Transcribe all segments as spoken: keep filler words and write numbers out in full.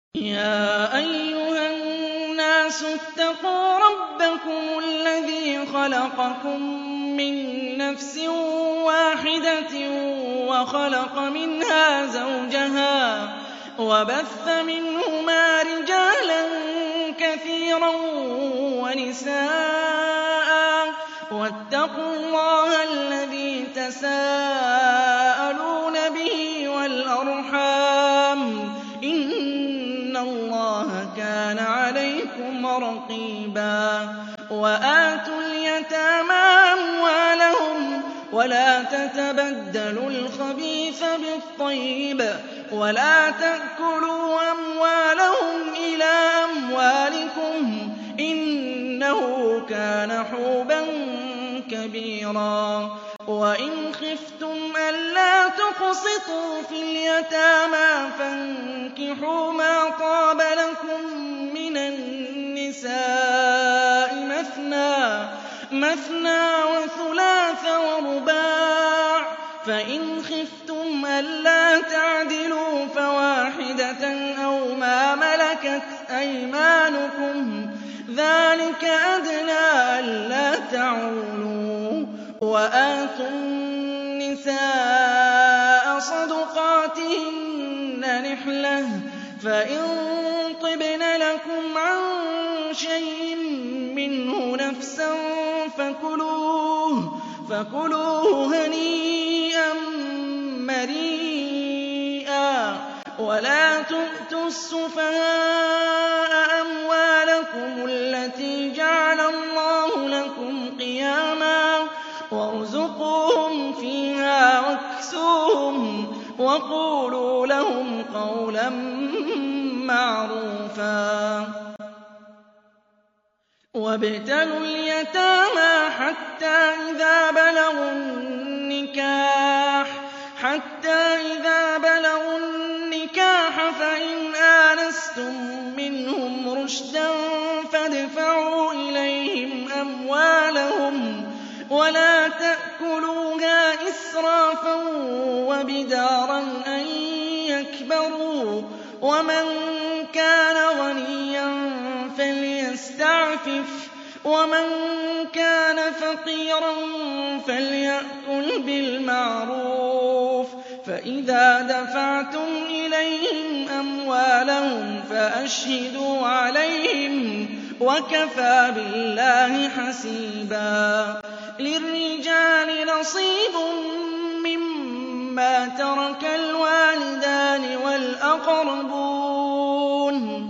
يَا أَيُّهَا النَّاسُ اتَّقُوا رَبَّكُمُ الَّذِي خَلَقَكُم مِّن نَّفْسٍ وَاحِدَةٍ وَخَلَقَ مِنْهَا زَوْجَهَا وَبَثَّ مِنْهُمَا رِجَالًا كَثِيرًا وَنِسَاءً ۚ وَاتَّقُوا اللَّهَ الَّذِي تَسَاءَلُونَ بِهِ وَالْأَرْحَامَ ۚ إِنَّ اللَّهَ كَانَ عَلَيْكُمْ رَقِيبًا. وَآتُوا الْيَتَامَىٰ أَمْوَالَهُمْ وَلَا تَتَبَدَّلُوا الْخَبِيثَ بِالطَّيِّبِ وَلَا تَأْكُلُوا أَمْوَالَهُمْ إِلَىٰ أَمْوَالِكُمْ ۚ إِنَّهُ كَانَ حُوبًا كَبِيرًا. وَإِنْ خِفْتُمْ أَلَّا تُقْسِطُوا فِي الْيَتَامَىٰ فَانكِحُوا مَا طَابَ لَكُم مِّنَ النِّسَاءِ مَثْنَىٰ وَثُلَاثَ وَرُبَاعَ ۖ فَإِنْ خِفْتُمْ أَلَّا تَعْدِلُوا فَوَاحِدَةً أَوْ مَا مَلَكَتْ أَيْمَانُكُمْ ۚ ذَٰلِكَ أَدْنَىٰ أَلَّا تَعُولُوا. وَآتُوا النِّسَاءَ صَدُقَاتِهِنَّ نِحْلَةً ۚ فَإِن طِبْنَ لَكُمْ عَن شَيْءٍ مِّنْهُ نَفْسًا فَكُلُوهُ هَنِيئًا مَّرِيئًا. وَلَا تُؤْتُوا السُّفَهَاءَ أَمْوَالَكُمُ الَّتِي جَعَلَ اللَّهُ لَكُمْ قِيَامًا وَارْزُقُوهُمْ فِيهَا وَاكْسُوهُمْ وَقُولُوا لَهُمْ قَوْلًا مَّعْرُوفًا. وَابْتَلُوا الْيَتَامَىٰ حَتَّىٰ إِذَا بَلَغُوا النِّكَاحَ فَإِنْ آنَسْتُم مِّنْهُمْ رُشْدًا فَادْفَعُوا إِلَيْهِمْ أَمْوَالَهُمْ وَلَا تَأْكُلُوهَا إِسْرَافًا وَبِدَارًا أَن يَكْبَرُوا ۚ وَمَن كَانَ غَنِيًّا فَلْيَسْتَعْفِفْ ۖ وَمَن كَانَ فَقِيرًا فَلْيَأْكُلْ بِالْمَعْرُوفِ ۚ فَإِذَا دَفَعْتُمْ إِلَيْهِمْ أَمْوَالَهُمْ فَأَشْهِدُوا عَلَيْهِمْ ۚ وَكَفَىٰ بِاللَّهِ حَسِيبًا. لِّلرِّجَالِ نَصِيبٌ مِّمَّا تَرَكَ الْوَالِدَانِ وَالْأَقْرَبُونَ ۚ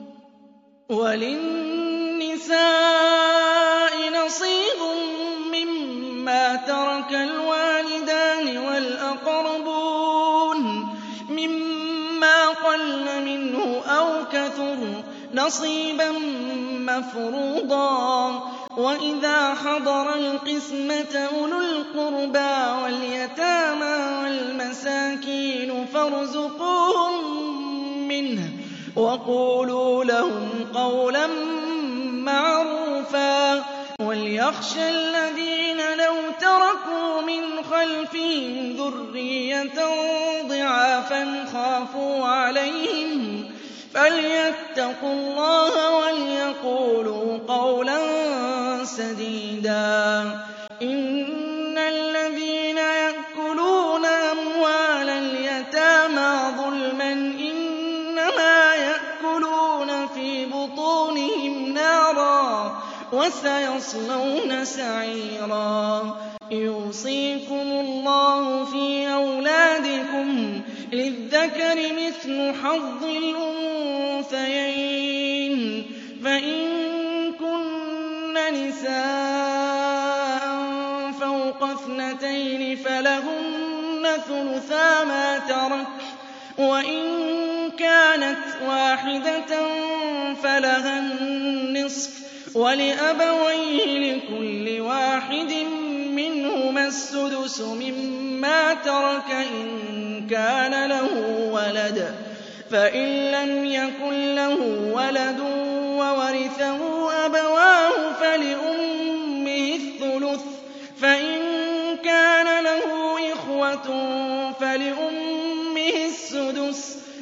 وَلِلنِّسَاءِ نَصِيبٌ مِّمَّا تَرَكَ الْوَالِدَانِ وَالْأَقْرَبُونَ مِمَّا قَلَّ مِنْهُ أَوْ كَثُرَ نَصِيبًا مَّفْرُوضًا. وَإِذَا حَضَرَ الْقِسْمَةَ أُولُو الْقُرْبَىٰ وَالْيَتَامَىٰ وَالْمَسَاكِينُ فَارْزُقُوهُم مِّنْهُ وَقُولُوا لَهُمْ قَوْلًا مَّعْرُوفًا. وَلْيَخْشَ الَّذِينَ لَوْ تَرَكُوا مِنْ خَلْفِهِمْ ذُرِّيَّةً ضِعَافًا خَافُوا عَلَيْهِمْ فَلْيَتَّقُوا اللَّهَ وَلْيَقُولُوا قَوْلًا سَدِيدًا. إِنَّ الَّذِينَ يَأْكُلُونَ أَمْوَالَ الْيَتَامَىٰ ظُلْمًا إِنَّمَا يَأْكُلُونَ فِي بُطُونِهِمْ نَارًا وَسَيَصْلَوْنَ سَعِيرًا. يُوصِيكُمُ اللَّهُ فِي أَوْلَادِكُمْ ۖ لِلذَّكَرِ مِثْلُ حَظِّ الْأُنثَيَيْنِ ۚ فَإِن كُنَّ نِسَاءً فَوْقَ اثْنَتَيْنِ فَلَهُنَّ ثُلُثَا مَا تَرَكَ ۖ وَإِن كَانَتْ وَاحِدَةً فَلَهَا النِّصْفُ ۚ وَلِأَبَوَيْهِ لِكُلِّ وَاحِدٍ مِّنْهُمَا السُّدُسُ مِمَّا تَرَكَ إِن كَانَ لَهُ وَلَدٌ ۚ فَإِن لَّمْ يَكُن لَّهُ وَلَدٌ وَوَرِثَهُ أَبَوَاهُ فَلِأُمِّهِ الثُّلُثُ ۚ فَإِن كَانَ لَهُ إِخْوَةٌ فَلِأُمِّهِ السُّدُسُ ۚ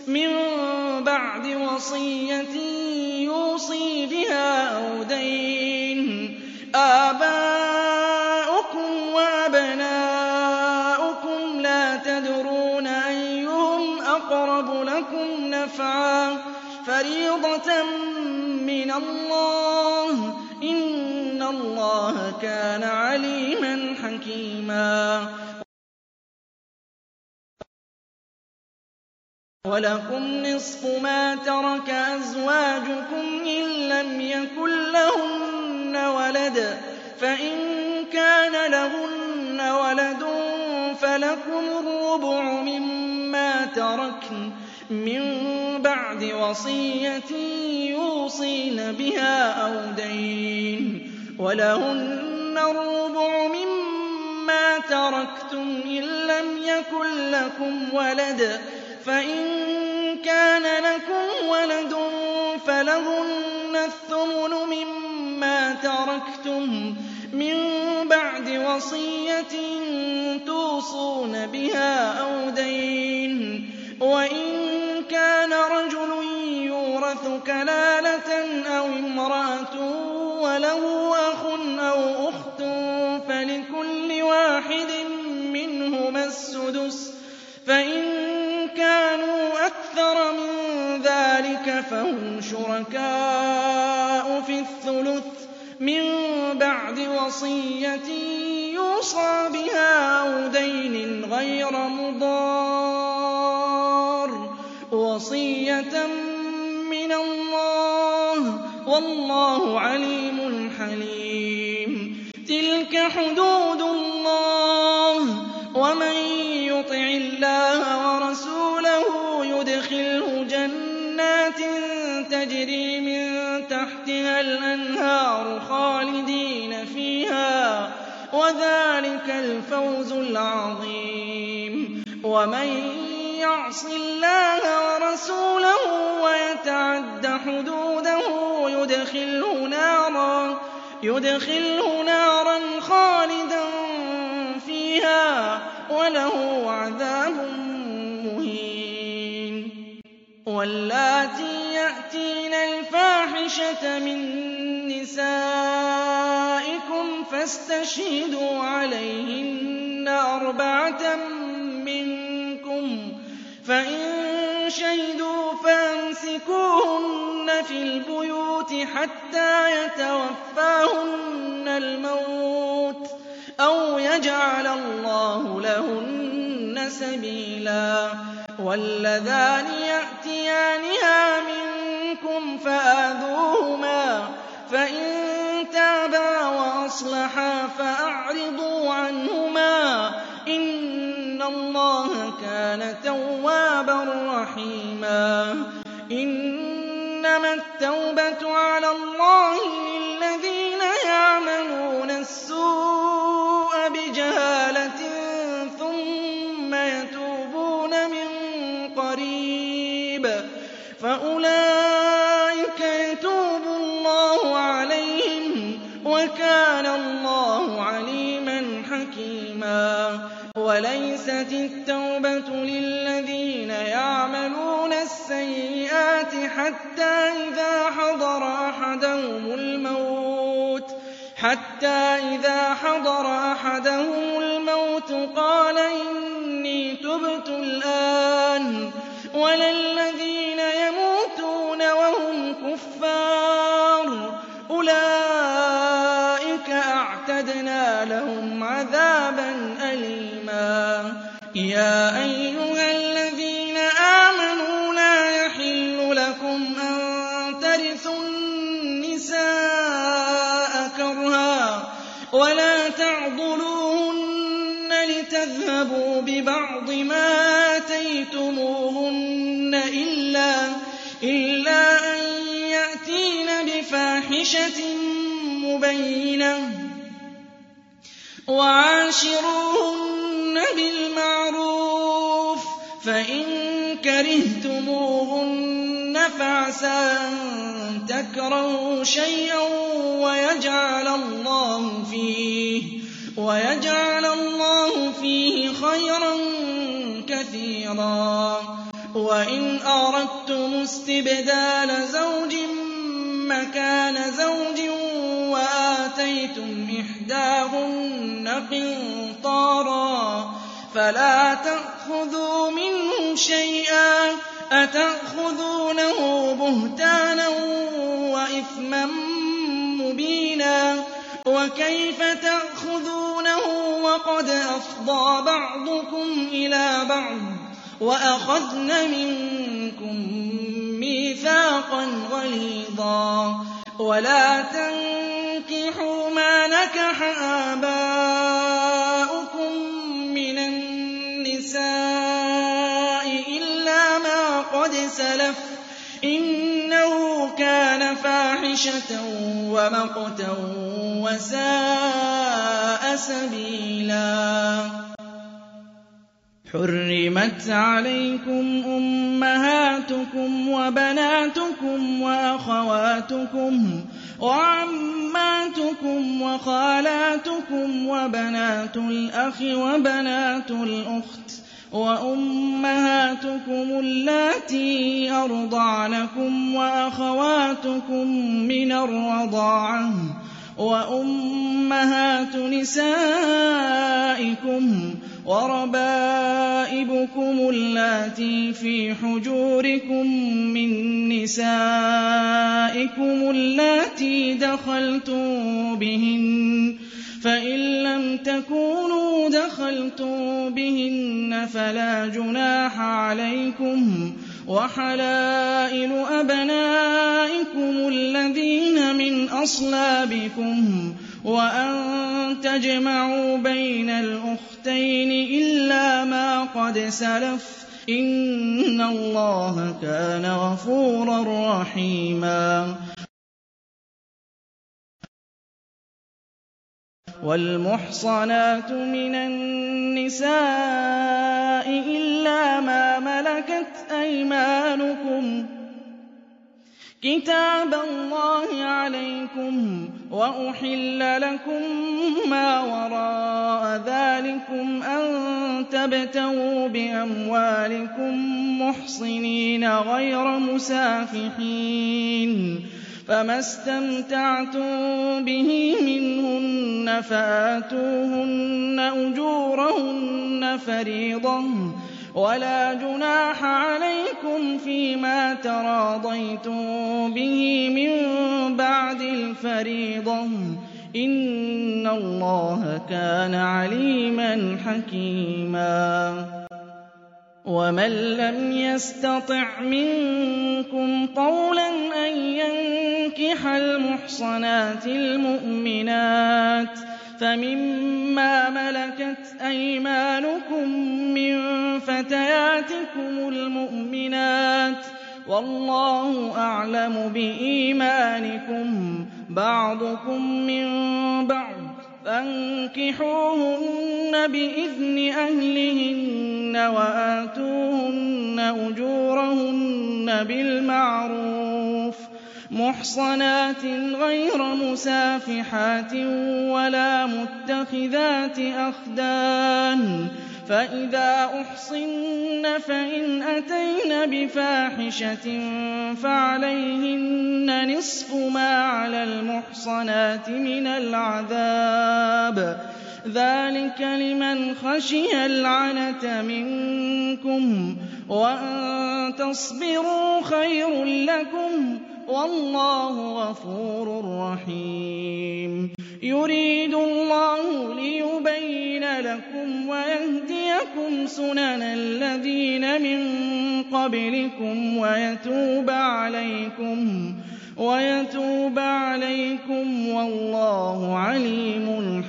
مِن بَعْدِ وَصِيَّةٍ يُوصِي بِهَا أَوْ دَيْنٍ آبَاؤُكُمْ وَأَبْنَاؤُكُمْ لَا تَدْرُونَ أَيُّهُمْ أَقْرَبُ لَكُمْ نَفْعًا ۚ فَرِيضَةً مِّنَ اللَّهِ ۗ إِنَّ اللَّهَ كَانَ عَلِيمًا حَكِيمًا. وَلَكُمْ نِصْفُ مَا تَرَكَ أَزْوَاجُكُمْ إِن لَّمْ يَكُن لَّهُنَّ وَلَدٌ ۚ فَإِن كَانَ لَهُنَّ وَلَدٌ فَلَكُمُ الرُّبُعُ مِمَّا تَرَكْنَ مِن بَعْدِ وَصِيَّةٍ يُوصِينَ بِهَا أَوْ دَيْنٍ ۚ وَلَهُنَّ الرُّبُعُ مِمَّا تَرَكْتُمْ إِن لَّمْ يَكُن لَّكُمْ وَلَدٌ ۚ فَإِن كَانَ لَكُمْ وَلَدٌ فَلَهُنَّ الثُّمُنُ مِمَّا تَرَكْتُم مِّن بَعْدِ وَصِيَّةٍ تُوصُونَ بِهَا أَوْ دَيْنٍ ۚ وَإِن كَانَ رَجُلٌ يُورَثُ كَلَالَةً أَوْ امْرَأَةٌ وَلَهُ أَخٌ أَوْ أُخْتٌ فَلِكُلِّ واحد منهما السُّدُسُ ۚ فَإِن كَانُوا أَكْثَرَ مِن ذَٰلِكَ فَهُمْ شُرَكَاءُ فِي الثُّلُثِ مِن بَعْدِ وَصِيَّةٍ يُوصَىٰ بِهَا أَوْ دَيْنٍ غَيْرَ مُضَارٍّ ۚ وَصِيَّةً مِّنَ اللَّهِ ۗ وَاللَّهُ عَلِيمٌ حَلِيمٌ. تِلْكَ حُدُودُ اللَّهِ ۚ وَمَن يُطِعِ اللَّهَ وَرَسُولَهُ يُدْخِلْهُ جَنَّاتٍ تَجْرِي مِن تَحْتِهَا الْأَنْهَارُ خَالِدِينَ فِيهَا ۚ وَذَٰلِكَ الْفَوْزُ الْعَظِيمُ. وَمَن يَعْصِ اللَّهَ وَرَسُولَهُ وَيَتَعَدَّ حُدُودَهُ يُدْخِلْهُ نَارًا خَالِدًا فِيهَا وَلَهُ عَذَابٌ مُّهِينٌ. وَاللَّاتِي يَأْتِينَ الْفَاحِشَةَ مِن نِّسَائِكُمْ فَاسْتَشْهِدُوا عَلَيْهِنَّ أَرْبَعَةً مِّنكُمْ ۖ فَإِن شَهِدُوا فَأَمْسِكُوهُنَّ فِي الْبُيُوتِ حَتَّىٰ يَتَوَفَّاهُنَّ الْمَوْتُ أَوْ يَجْعَلَ اللَّهُ لَهُنَّ سَبِيلًا. وَاللَّذَانِ يَأْتِيَانِهَا مِنكُمْ فَآذُوهُمَا ۖ فَإِن تَابَا وَأَصْلَحَا فَأَعْرِضُوا عَنْهُمَا ۗ إِنَّ اللَّهَ كَانَ تَوَّابًا رَّحِيمًا. إِنَّمَا التَّوْبَةُ عَلَى اللَّهِ لِلَّذِينَ يَعْمَلُونَ السُّوءَ بِجَهَالَةٍ ثُمَّ يَتُوبُونَ مِن قَرِيبٍ فَأُولَٰئِكَ يَتُوبُ اللَّهُ عَلَيْهِمْ ۗ وَكَانَ اللَّهُ عَلِيمًا حَكِيمًا. وَلَيْسَتِ التَّوْبَةُ لِلَّذِينَ يَعْمَلُونَ السَّيِّئَاتِ حَتَّىٰ إِذَا حَضَرَ أَحَدَهُمُ الْمَوْتُ قَالَ إِنِّي تُبْتُ الْآنَ ۖ وَلَا الَّذِينَ يَمُوتُونَ وَهُمْ كُفَّارٌ أُولَٰئِكَ أَعْتَدْنَا لَهُمْ عَذَابًا أَلِيمًا. يَا أَيُّهَا الَّذِينَ آمَنُوا لَا يَحِلُّ لَكُمْ أَن تَرِثُوا النِّسَاءَ كَرْهًا وَلَا تَعْضُلُوهُنَّ لِتَذْهَبُوا بِبَعْضِ مَا آتَيْتُمُوهُنَّ إِلَّا أَن يَأْتِينَ بِفَاحِشَةٍ مُّبَيِّنَةٍ ۚ وَعَاشِرُوهُنَّ بِالْمَعْرُوفِ ۚ فَإِن كَرِهْتُمُوهُنَّ فَعَسَىٰ أَن تَكْرَهُوا شَيْئًا وَيَجْعَلَ اللَّهُ فِيهِ خَيْرًا كَثِيرًا. وَإِنْ أَرَدتُّمُ اسْتِبْدَالَ زَوْجٍ مَّكَانَ زَوْجٍ وَآتَيْتُمْ إِحْدَاهُنَّ قِنطَارًا فَلَا تَأْخُذُوا مِنْهُ شَيْئًا ۚ أَتَأْخُذُونَهُ بُهْتَانًا وَإِثْمًا مُّبِينًا وَكَيْفَ تَأْخُذُونَهُ وَقَدْ أَفْضَىٰ بَعْضُكُمْ إِلَىٰ بَعْضٍ وَأَخَذْنَ مِنكُم مِّيثَاقًا غَلِيظًا وَلَا تَنكِحُوا مَا نَكَحَ آبَاؤُكُم مِّنَ النِّسَاءِ إِلَّا مَا قَدْ سَلَفَ ۚ إِنَّهُ كَانَ فَاحِشَةً وَمَقْتًا وَسَاءَ سَبِيلًا حُرِّمَتْ عَلَيْكُمْ أُمَّهَاتُكُمْ وَبَنَاتُكُمْ وَأَخَوَاتُكُمْ وَعَمَّاتُكُمْ وَخَالَاتُكُمْ وَبَنَاتُ الْأَخِ وَبَنَاتُ الْأُخْتِ وَأُمَّهَاتُكُمُ اللَّاتِي أَرْضَعْنَكُمْ وَأَخَوَاتُكُم مِّنَ الرَّضَاعَةِ وَأُمَّهَاتُ نِسَائِكُمْ وَرَبَائِبُكُمُ اللَّاتِي فِي حُجُورِكُم مِّن نِّسَائِكُمُ اللَّاتِي دَخَلْتُم بِهِنَّ ۖ فَإِن لَّمْ تَكُونُوا دَخَلْتُم بِهِنَّ فَلَا جُنَاحَ عَلَيْكُمْ ۚ وَحَلَائِلُ أَبْنَائِكُمُ الَّذِينَ مِنْ أَصْلَابِكُمْ وَأَن تَجْمَعُوا بَيْنَ الْأُخْتَيْنِ إِلَّا مَا قَدْ سَلَفَ ۚ إِنَّ اللَّهَ كَانَ غَفُورًا رَّحِيمًا وَالْمُحْصَنَاتُ مِنَ النِّسَاءِ إِلَّا مَا مَلَكَتْ أَيْمَانُكُمْ ۖ كِتَابَ اللَّهِ عَلَيْكُمْ ۚ وَأُحِلَّ لَكُم مَّا وَرَاءَ ذَٰلِكُمْ أَن تَبْتَغُوا بِأَمْوَالِكُم مُّحْصِنِينَ غَيْرَ مُسَافِحِينَ ۚ فَمَا اسْتَمْتَعْتُم بِهِ مِنْهُنَّ فَآتُوهُنَّ أُجُورَهُنَّ فَرِيضَةً ۚ وَلَا جُنَاحَ عَلَيْكُمْ فِيمَا تَرَاضَيْتُم بِهِ مِن بَعْدِ الْفَرِيضَةِ ۚ إِنَّ اللَّهَ كَانَ عَلِيمًا حَكِيمًا وَمَن لَّمْ يَسْتَطِعْ مِنكُمْ طَوْلًا أَن يَنكِحَ الْمُحْصَنَاتِ الْمُؤْمِنَاتِ فَمِمَّا مَلَكَتْ أَيْمَانُكُم مِّن فَتَيَاتِكُمُ الْمُؤْمِنَاتِ ۚ وَاللَّهُ أَعْلَمُ بِإِيمَانِكُم ۚ بَعْضُكُم مِّن بَعْضٍ ۚ فَانكِحُوهُنَّ بِإِذْنِ أَهْلِهِنَّ وَآتُوهُنَّ أُجُورَهُنَّ بِالْمَعْرُوفِ مُحْصَنَاتٍ غَيْرَ مُسَافِحَاتٍ وَلَا مُتَّخِذَاتِ أَخْدَانٍ ۚ فَإِذَا أُحْصِنَّ فَإِنْ أَتَيْنَ بِفَاحِشَةٍ فَعَلَيْهِنَّ نِصْفُ مَا عَلَى الْمُحْصَنَاتِ مِنَ الْعَذَابِ ۚ ذَٰلِكَ لِمَنْ خَشِيَ الْعَنَتَ مِنكُمْ ۚ وَأَن تَصْبِرُوا خَيْرٌ لَّكُمْ ۗ وَاللَّهُ غَفُورٌ رَّحِيمٌ يُرِيدُ اللَّهُ لِيُبَيِّنَ لَكُمْ وَيَهْدِيَكُمْ سُنَنَ الَّذِينَ مِن قَبْلِكُمْ وَيَتُوبَ عَلَيْكُمْ وَيَتُوبَ عَلَيْكُمْ ۗ وَاللَّهُ عَلِيمٌ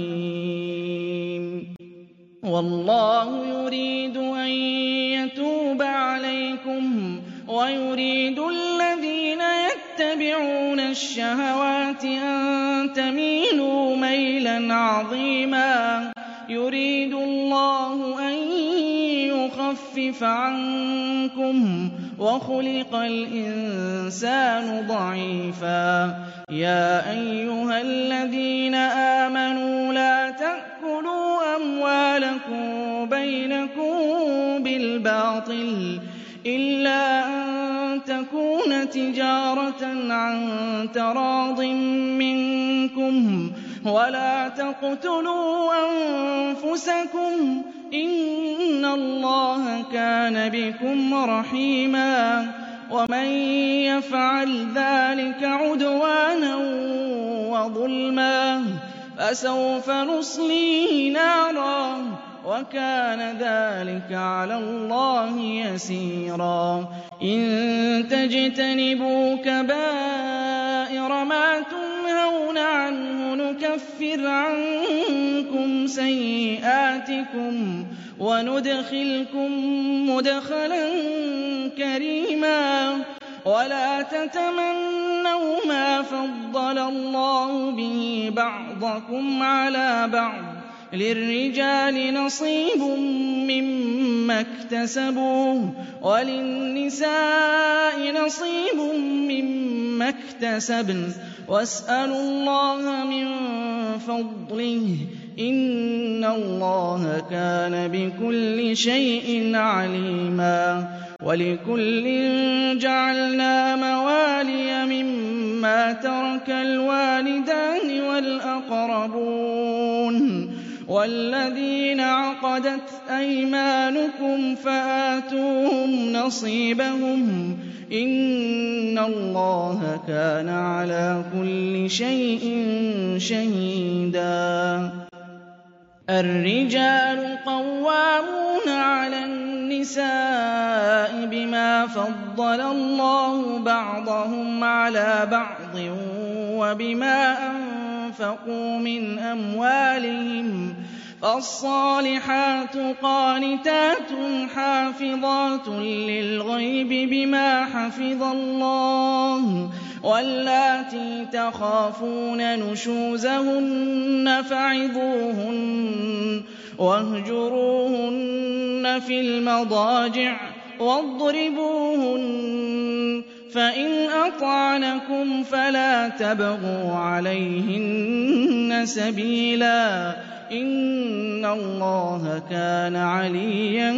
حَكِيمٌ وَاللَّهُ يُرِيدُ أَن يَتُوبَ عَلَيْكُمْ وَيُرِيدُ الَّذِينَ يَتَّبِعُونَ الشَّهَوَاتِ أَن تَمِيلُوا مَيْلًا عَظِيمًا يُرِيدُ اللَّهُ أَن يُخَفِّفَ عَنكُمْ وَخُلِقَ الْإِنسَانُ ضَعِيفًا يَا أَيُّهَا الَّذِينَ آمَنُوا لَا تَأْكُلُوا أَمْوَالَكُم بَيْنَكُم بِالْبَاطِلِ إِلَّا أَن تَكُونَ تِجَارَةً عَن تَرَاضٍ مِّنكُمْ ۚ وَلَا تَقْتُلُوا أَنفُسَكُمْ ۚ إِنَّ اللَّهَ كَانَ بِكُمْ رَحِيمًا. وَمَن يَفْعَلْ ذَٰلِكَ عُدْوَانًا وَظُلْمًا فَسَوْفَ نُصْلِيهِ نَارًا ۚ وَكَانَ ذَٰلِكَ عَلَى اللَّهِ يَسِيرًا. إِن تَجْتَنِبُوا كَبَائِرَ مَا تُنْهَوْنَ عَنْهُ نُكَفِّرْ عَنكُمْ سَيِّئَاتِكُمْ وَنُدْخِلْكُم مُّدْخَلًا كَرِيمًا. وَلَا تَتَمَنَّوْا مَا فَضَّلَ اللَّهُ بِهِ بَعْضَكُمْ عَلَىٰ بَعْضٍ ۚ لِّلرِّجَالِ نَصِيبٌ مِّمَّا اكْتَسَبُوا وَلِلنِّسَاءِ نَصِيبٌ مِّمَّا اكْتَسَبْنَ ۚ وَاسْأَلُوا اللَّهَ مِن فَضْلِهِ ۗ إِنَّ اللَّهَ كَانَ بِكُلِّ شَيْءٍ عَلِيمًا. وَلِكُلٍّ جَعَلْنَا مَوَالِيَ مِمَّا تَرَكَ الْوَالِدَانِ وَالْأَقْرَبُونَ وَالَّذِينَ عَقَدَتْ أَيْمَانُكُمْ فَآتُوهُمْ نَصِيبَهُمْ ۖ إِنَّ اللَّهَ كَانَ عَلَىٰ كُلِّ شَيْءٍ شَهِيدًا. الرِّجَالُ قَوَّامُونَ عَلَى النِّسَاءِ بِمَا فَضَّلَ اللَّهُ بَعْضَهُمْ عَلَىٰ بَعْضٍ وَبِمَا أَنفَقُوا مِنْ أَمْوَالِهِمْ ۚ فَالصَّالِحَاتُ قَانِتَاتٌ حَافِظَاتٌ لِّلْغَيْبِ بِمَا حَفِظَ اللَّهُ ۚ وَاللَّاتِي تَخَافُونَ نُشُوزَهُنَّ فَعِظُوهُنَّ وَاهْجُرُوهُنَّ فِي الْمَضَاجِعِ وَاضْرِبُوهُنَّ ۖ فَإِنْ أَطَعْنَكُمْ فَلَا تَبْغُوا عَلَيْهِنَّ سَبِيلًا ۗ إِنَّ اللَّهَ كَانَ عَلِيًّا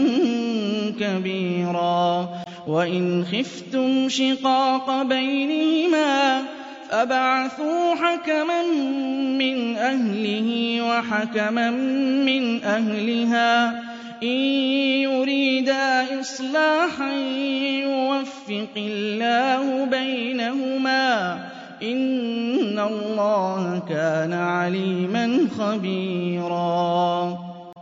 كَبِيرًا. وَإِنْ خِفْتُمْ شِقَاقَ بَيْنِهِمَا فَابْعَثُوا حَكَمًا مِّنْ أَهْلِهِ وَحَكَمًا مِّنْ أَهْلِهَا إِن يُرِيدَا إِصْلَاحًا يُوَفِّقِ اللَّهُ بَيْنَهُمَا ۗ إِنَّ اللَّهَ كَانَ عَلِيمًا خَبِيرًا.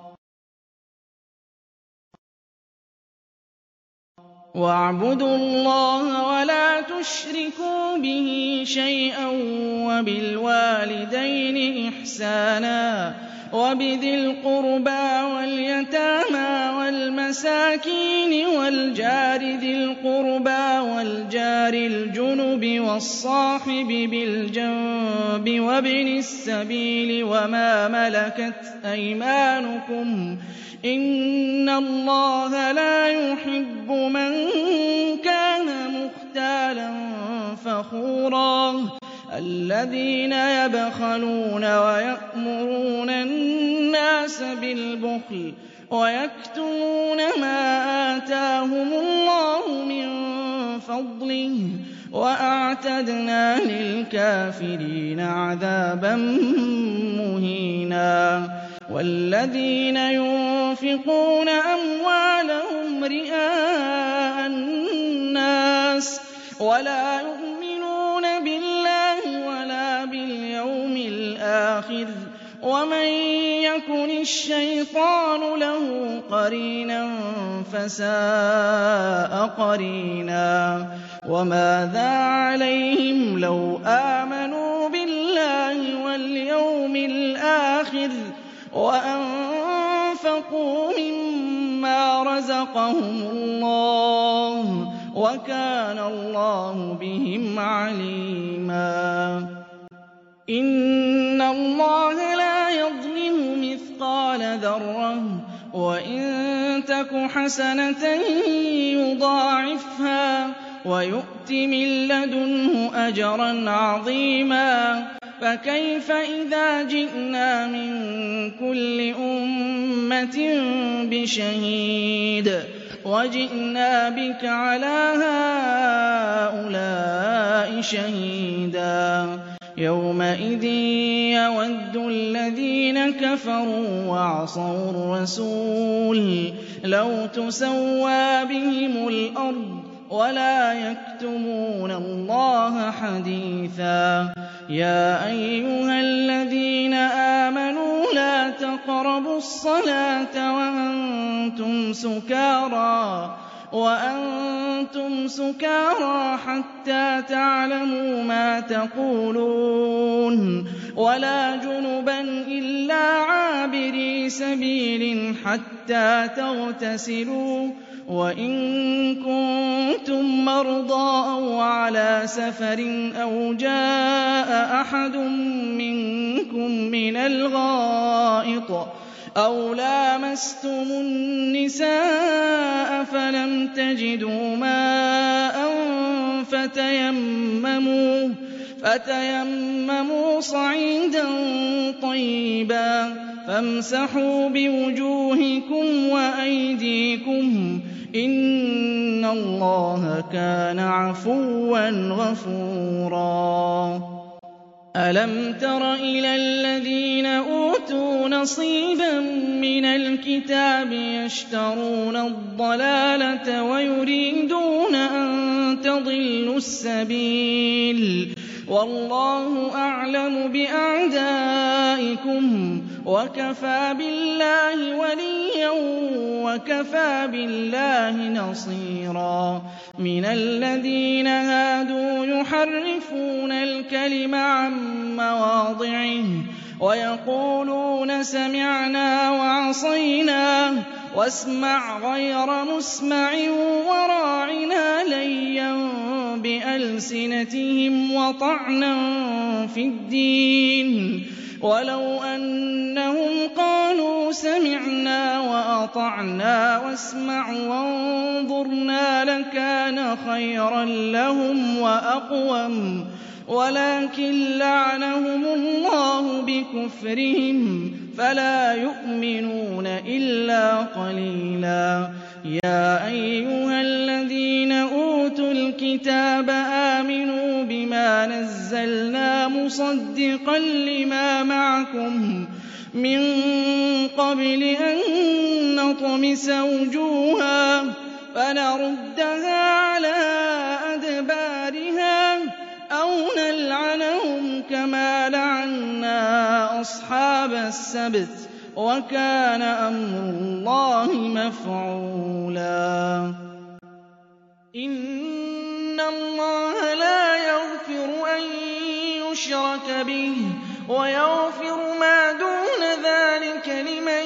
وَاعْبُدُوا اللَّهَ وَلَا تُشْرِكُوا بِهِ شَيْئًا وَبِالْوَالِدَيْنِ إِحْسَانًا وَبِذِي الْقُرْبَىٰ وَالْيَتَامَىٰ وَالْمَسَاكِينِ وَالْجَارِ ذِي الْقُرْبَىٰ وَالْجَارِ الْجُنُبِ وَالصَّاحِبِ بِالْجَنبِ وَابْنِ السَّبِيلِ وَمَا مَلَكَتْ أَيْمَانُكُمْ ۗ إِنَّ اللَّهَ لَا يُحِبُّ مَن كَانَ مُخْتَالًا فَخُورًا. الَّذِينَ يَبْخَلُونَ وَيَأْمُرُونَ النَّاسَ بِالْبُخْلِ وَيَكْتُمُونَ مَا آتَاهُمُ اللَّهُ مِن فَضْلِهِ ۗ وَأَعْتَدْنَا لِلْكَافِرِينَ عَذَابًا مُّهِينًا. وَالَّذِينَ يُنفِقُونَ أَمْوَالَهُمْ رِئَاءَ النَّاسِ وَلَا يُؤْمِنُونَ بِاللَّهِ وَلَا بِالْيَوْمِ الْآخِرِ وَمَن يَكُنِ الشَّيْطَانُ لَهُ قَرِينًا فَسَاءَ قَرِينًا. وَمَاذَا عَلَيْهِمْ لَوْ آمَنُوا بِاللَّهِ وَالْيَوْمِ الْآخِرِ وَأَنفَقُوا مِمَّا رَزَقَهُمُ اللَّهُ ۚ وَكَانَ اللَّهُ بِهِمْ عَلِيمًا. إِنَّ اللَّهَ لَا يَظْلِمُ مِثْقَالَ ذَرَّةٍ ۖ وَإِن تَكُ حَسَنَةً يُضَاعِفْهَا وَيُؤْتِ مِن لَّدُنْهُ أَجْرًا عَظِيمًا. فَكَيْفَ إِذَا جِئْنَا مِن كُلِّ أُمَّةٍ بِشَهِيدٍ وَجِئْنَا بِكَ عَلَىٰ هَٰؤُلَاءِ شَهِيدًا يَوْمَئِذٍ يَوَدُّ الَّذِينَ كَفَرُوا وَعَصَوُا الرَّسُولَ لَوْ تُسَوَّىٰ بِهِمُ الْأَرْضُ وَلَا يَكْتُمُونَ اللَّهَ حَدِيثًا يَا أَيُّهَا الَّذِينَ آمَنُوا لَا تَقْرَبُوا الصَّلَاةَ وَأَنتُمْ سُكَارَىٰ وَأَنتُمْ سُكَارَىٰ حَتَّىٰ تَعْلَمُوا مَا تَقُولُونَ وَلَا جُنُبًا إِلَّا عَابِرِي سَبِيلٍ حَتَّىٰ تَغْتَسِلُوا وَإِن كُنتُم مَّرْضَىٰ أَوْ عَلَىٰ سَفَرٍ أَوْ جَاءَ أَحَدٌ مِّنكُم مِّنَ الْغَائِطِ أَوْ لَامَسْتُمُ النِّسَاءَ فَلَمْ تَجِدُوا مَاءً فَتَيَمَّمُوا فَتَيَمَّمُوا صَعِيدًا طَيِّبًا فَامْسَحُوا بِوُجُوهِكُمْ وَأَيْدِيكُمْ ۗ إِنَّ اللَّهَ كَانَ عَفُوًّا غَفُورًا أَلَمْ تَرَ إِلَى الَّذِينَ أُوتُوا نَصِيبًا مِّنَ الْكِتَابِ يَشْتَرُونَ الضَّلَالَةَ وَيُرِيدُونَ أَن تَضِلُّوا السَّبِيلَ وَاللَّهُ أَعْلَمُ بِأَعْدَائِكُمْ ۚ وَكَفَىٰ بِاللَّهِ وَلِيًّا وَكَفَىٰ بِاللَّهِ نَصِيرًا مِّنَ الَّذِينَ هَادُوا يُحَرِّفُونَ الْكَلِمَ عَن مَّوَاضِعِهِ وَيَقُولُونَ سَمِعْنَا وَعَصَيْنَا وَاسْمَعْ غَيْرَ مُسْمَعٍ وَرَاعِنَا لَيًّا بِأَلْسِنَتِهِمْ وَطَعْنًا فِي الدِّينِ وَلَوْ أَنَّهُمْ قَالُوا سَمِعْنَا وَأَطَعْنَا وَاسْمَعْ وَانظُرْنَا لَكَانَ خَيْرًا لَّهُمْ وَأَقْوَمَ وَلَٰكِن لَّعَنَهُمُ اللَّهُ بِكُفْرِهِمْ فَلَا يُؤْمِنُونَ إِلَّا قَلِيلًا يَا أَيُّهَا الَّذِينَ أُوتُوا الْكِتَابَ آمِنُوا بِمَا نَزَّلْنَا مُصَدِّقًا لِّمَا مَعَكُم مِّن قَبْلِ أَن نَّطْمِسَ وُجُوهًا فَنَرُدَّهَا عَلَىٰ أَدْبَارِهَا أَوْ نَلْعَنَهُمْ كَمَا لَعَنَّا أَصْحَابَ السَّبْتِ ۚ وَكَانَ أَمْرُ اللَّهِ مَفْعُولًا إِنَّ اللَّهَ لَا يَغْفِرُ أَن يُشْرَكَ بِهِ وَيَغْفِرُ مَا دُونَ ذَٰلِكَ لِمَن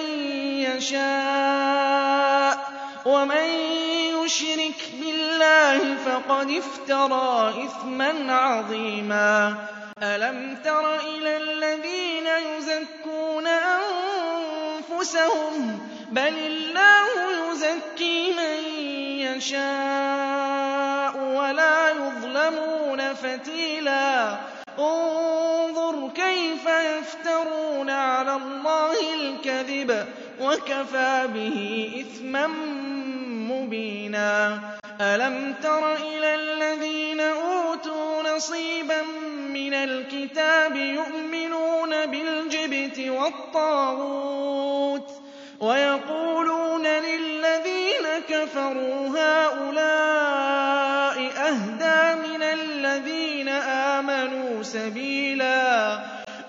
يَشَاءُ ۚ وَمَن يُشْرِكْ بِاللَّهِ فَقَدِ افْتَرَىٰ إِثْمًا عَظِيمًا أَلَمْ تَرَ إِلَى الَّذِينَ يُزَكُّونَ أَنفُسَهُم ۚ بَلِ اللَّهُ يُزَكِّي مَن يَشَاءُ وَلَا يُظْلَمُونَ فَتِيلًا انظُرْ كَيْفَ يَفْتَرُونَ عَلَى اللَّهِ الْكَذِبَ وَكَفَىٰ بِهِ إِثْمًا مُّبِينًا أَلَمْ تَرَ إِلَى الَّذِينَ أُوتُوا نَصِيبًا مِّنَ الْكِتَابِ يُؤْمِنُونَ بِالْجِبْتِ وَالطَّاغُوتِ وَيَقُولُونَ لِلَّذِينَ كَفَرُوا هَٰؤُلَاءِ أَهْدَىٰ مِنَ الَّذِينَ آمَنُوا سَبِيلًا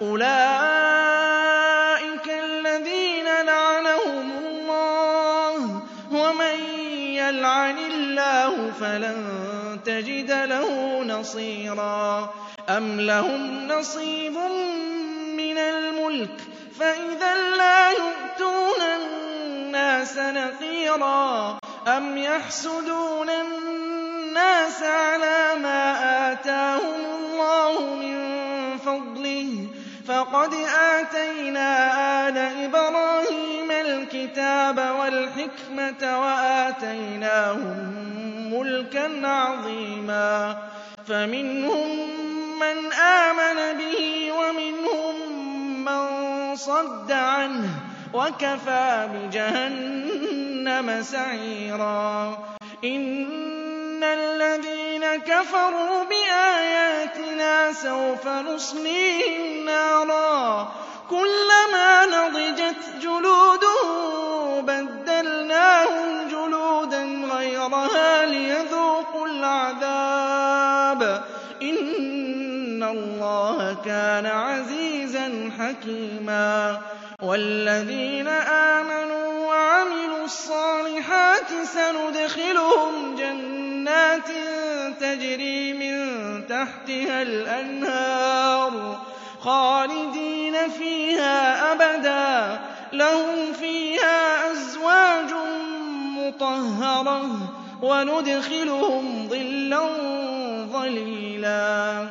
أُولَٰئِكَ الَّذِينَ لَعَنَهُمُ اللَّهُ ۖ وَمَن يَلْعَنِ اللَّهُ فَلَن تَجِدَ لَهُ نَصِيرًا أَمْ لَهُمْ نَصِيبٌ مِّنَ الْمُلْكِ فَإِذًا لَّا يُؤْتُونَ النَّاسَ نَقِيرًا أَمْ يَحْسُدُونَ النَّاسَ عَلَىٰ مَا آتَاهُمُ اللَّهُ مِن فَضْلِهِ ۖ فَقَدْ آتَيْنَا آلَ إِبْرَاهِيمَ الْكِتَابَ وَالْحِكْمَةَ وَآتَيْنَاهُم مُّلْكًا عَظِيمًا فَمِنْهُم مَّنْ آمَنَ بِهِ وَمِنْهُم مَّن صَدَّ عَنْهُ ۚ وَكَفَىٰ بِجَهَنَّمَ جَهَنَّمَ سَعِيرًا إِنَّ الَّذِينَ كَفَرُوا بِآيَاتِنَا سَوْفَ نُصْلِيهِمْ نَارًا كُلَّمَا نَضِجَتْ جُلُودُهُم بَدَّلْنَاهُمْ جُلُودًا غَيْرَهَا لِيَذُوقُوا الْعَذَابَ إِنَّ اللَّهَ كَانَ عَزِيزًا حَكِيمًا وَالَّذِينَ آمَنُوا وَعَمِلُوا الصَّالِحَاتِ سَنُدْخِلُهُمْ جَنَّاتٍ تَجْرِي مِن تَحْتِهَا الْأَنْهَارُ خَالِدِينَ فِيهَا أَبَدًا لَّهُمْ فِيهَا أَزْوَاجٌ مُّطَهَّرَةٌ وَنُدْخِلُهُمْ ظِلًّا ظَلِيلًا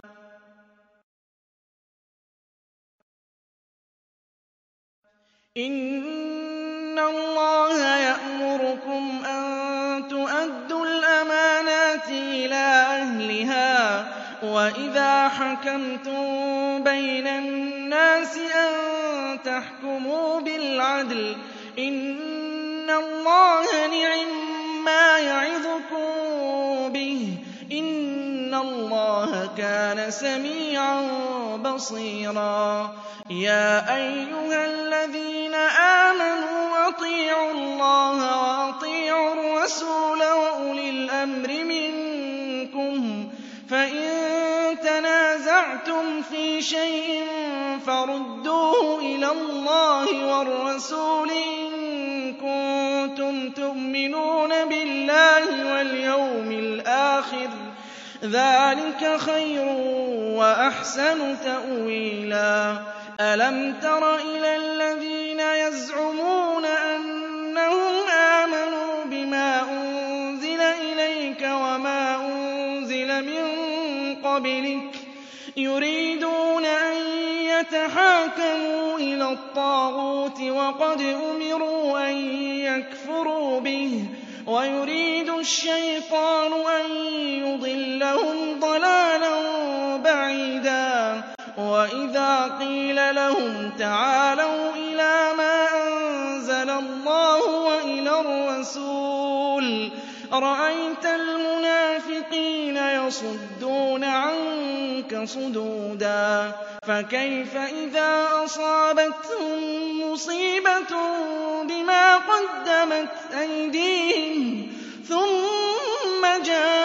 إِنَّ اللَّهَ يَأْمُرُكُمْ أَن تُؤَدُّوا الْأَمَانَاتِ إِلَىٰ أَهْلِهَا وَإِذَا حَكَمْتُم بَيْنَ النَّاسِ أَن تَحْكُمُوا بِالْعَدْلِ ۚ إِنَّ اللَّهَ نِعِمَّا يَعِظُكُم بِهِ ۗ إِنَّ اللَّهَ كَانَ سَمِيعًا بَصِيرًا يَا أَيُّهَا الَّذِينَ آمَنُوا أَطِيعُوا اللَّهَ وَأَطِيعُوا الرَّسُولَ وَأُولِي الْأَمْرِ مِنكُمْ ۖ فَإِن تَنَازَعْتُمْ فِي شَيْءٍ فَرُدُّوهُ إِلَى اللَّهِ وَالرَّسُولِ إِن كُنتُمْ تُؤْمِنُونَ بِاللَّهِ وَالْيَوْمِ الْآخِرِ ۚ ذَٰلِكَ خَيْرٌ وَأَحْسَنُ تَأْوِيلًا أَلَمْ تَرَ إِلَى الَّذِينَ يَزْعُمُونَ أَنَّهُمْ آمَنُوا بِمَا أُنزِلَ إِلَيْكَ وَمَا أُنزِلَ مِن قَبْلِكَ يُرِيدُونَ أَن يَتَحَاكَمُوا إِلَى الطَّاغُوتِ وَقَدْ أُمِرُوا أَن يَكْفُرُوا بِهِ وَيُرِيدُ الشَّيْطَانُ أَن يُضِلَّهُمْ ضَلَالًا بَعِيدًا وَإِذَا قِيلَ لَهُمْ تَعَالَوْا إِلَىٰ مَا أَنزَلَ اللَّهُ وَإِلَى الرَّسُولِ رَأَيْتَ الْمُنَافِقِينَ يَصُدُّونَ عَنكَ صُدُودًا فَكَيْفَ إِذَا أَصَابَتْهُم مُّصِيبَةٌ بِمَا قَدَّمَتْ أَيْدِيهِمْ ثُمَّ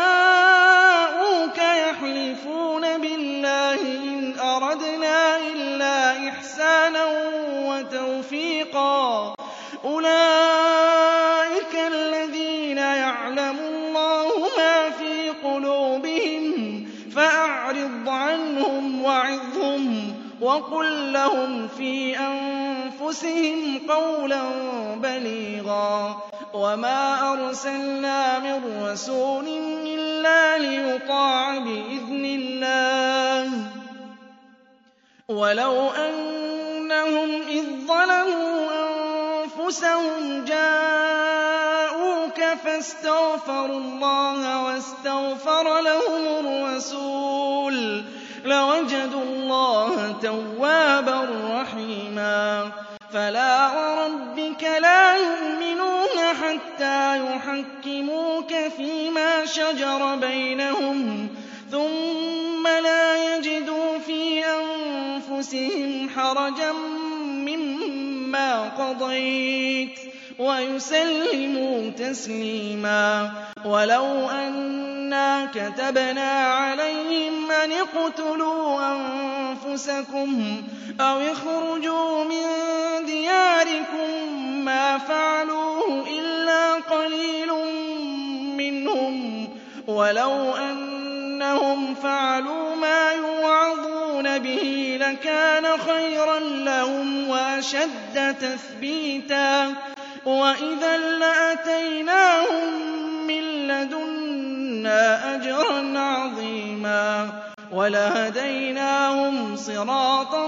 جَاءُوكَ يَحْلِفُونَ بِاللَّهِ إِنْ أَرَدْنَا إِلَّا إِحْسَانًا وَتَوْفِيقًا أُولَٰئِكَ الَّذِينَ يَعْلَمُ اللَّهُ مَا فِي قُلُوبِهِمْ فَأَعْرِضْ عَنْهُمْ وَعِظْهُمْ وَقُل لَّهُمْ فِي أَنفُسِهِمْ قَوْلًا بَلِيغًا وَمَا أَرْسَلْنَا مِن رَّسُولٍ إِلَّا لِيُطَاعَ بِإِذْنِ اللَّهِ ۚ وَلَوْ أَنَّهُمْ إِذ ظَّلَمُوا أَنفُسَهُمْ جَاءُوكَ فَاسْتَغْفَرُوا اللَّهَ وَاسْتَغْفَرَ لَهُمُ الرَّسُولُ لَوَجَدُوا اللَّهَ تَوَّابًا رَّحِيمًا فَلَا وَرَبِّكَ لَا يُؤْمِنُونَ حَتَّىٰ يُحَكِّمُوكَ فِيمَا شَجَرَ بَيْنَهُمْ ثُمَّ لَا يَجِدُوا فِي أَنفُسِهِمْ حَرَجًا مِّمَّا قَضَيْتَ وَيُسَلِّمُوا تَسْلِيمًا وَلَوْ أَنَّا كَتَبْنَا عَلَيْهِمْ أَنِ اقْتُلُوا أَنفُسَكُمْ أَوِ اخْرُجُوا مِن دِيَارِكُم مَّا فَعَلُوهُ إِلَّا قَلِيلٌ مِّنْهُمْ وَلَوْ أَنَّهُمْ فَعَلُوا مَا يُوعَظُونَ بِهِ لَكَانَ خَيْرًا لَّهُمْ وَأَشَدَّ تَثْبِيتًا وَإِذًا لَّآتَيْنَاهُم مِّن لَّدُنَّا أَجْرًا عَظِيمًا وَلَهَدَيْنَاهُمْ صِرَاطًا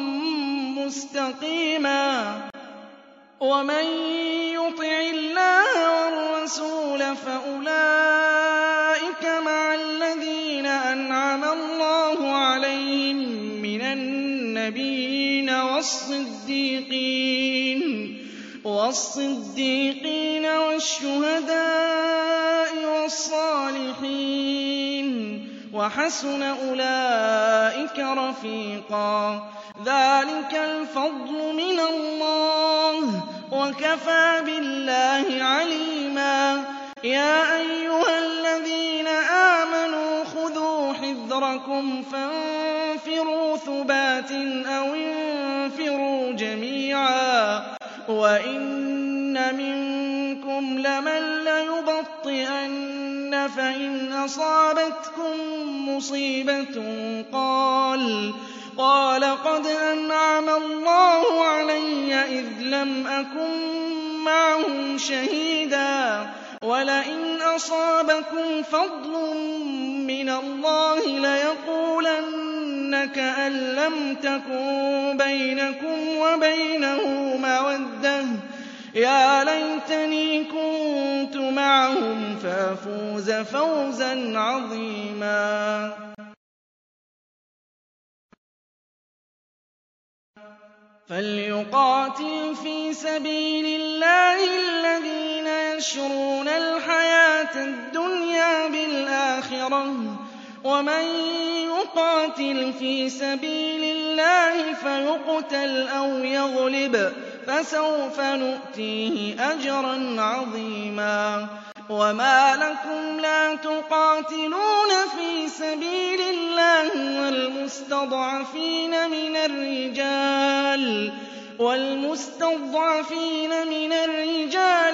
مُّسْتَقِيمًا وَمَن يُطِعِ اللَّهَ وَالرَّسُولَ فَأُولَٰئِكَ مَعَ الَّذِينَ أَنْعَمَ اللَّهُ عَلَيْهِم مِّنَ النَّبِيِّينَ وَالصِّدِّيقِينَ وَالصِّدِّيقِينَ وَالشُّهَدَاءِ وَالصَّالِحِينَ ۚ وَحَسُنَ أُولَٰئِكَ رَفِيقًا. ذَٰلِكَ الْفَضْلُ مِنَ اللَّهِ ۚ وَكَفَىٰ بِاللَّهِ عَلِيمًا. يَا أَيُّهَا الَّذِينَ آمَنُوا خُذُوا حِذْرَكُمْ فَانفِرُوا ثُبَاتٍ أَوِ انفِرُوا جَمِيعًا. وَإِنَّ مِنكُمْ لَمَن لَّيُبَطِّئَنَّ فَإِنْ أَصَابَتْكُم مُّصِيبَةٌ قَالَ قَالَ قَدْ أَنْعَمَ اللَّهُ عَلَيَّ إِذْ لَمْ أَكُن مَّعَهُمْ شَهِيدًا وَلَئِنْ أَصَابَكُمْ فَضْلٌ مِّنَ اللَّهِ لَيَقُولَنَّ كَأَن لَّمْ تَكُن بَيْنَكُمْ وَبَيْنَهُ مَوَدَّةٌ يَا لَيْتَنِي كُنتُ مَعَهُمْ فَأَفُوزَ فَوْزًا عَظِيمًا. فَلْيُقَاتِلْ فِي سَبِيلِ اللَّهِ الَّذِينَ يَشْرُونَ الْحَيَاةَ الدُّنْيَا بِالْآخِرَةِ ۖ وَمَن يُقَاتِلْ فِي سَبِيلِ اللَّهِ فَيُقْتَلْ أَوْ يَغْلِبْ فَسَوْفَ نُؤْتِيهِ أَجْرًا عَظِيمًا. وَمَا لَكُمْ لَا تُقَاتِلُونَ فِي سَبِيلِ اللَّهِ وَالْمُسْتَضْعَفِينَ مِنَ الرِّجَالِ وَالْمُسْتَضْعَفِينَ مِنَ الرِّجَالِ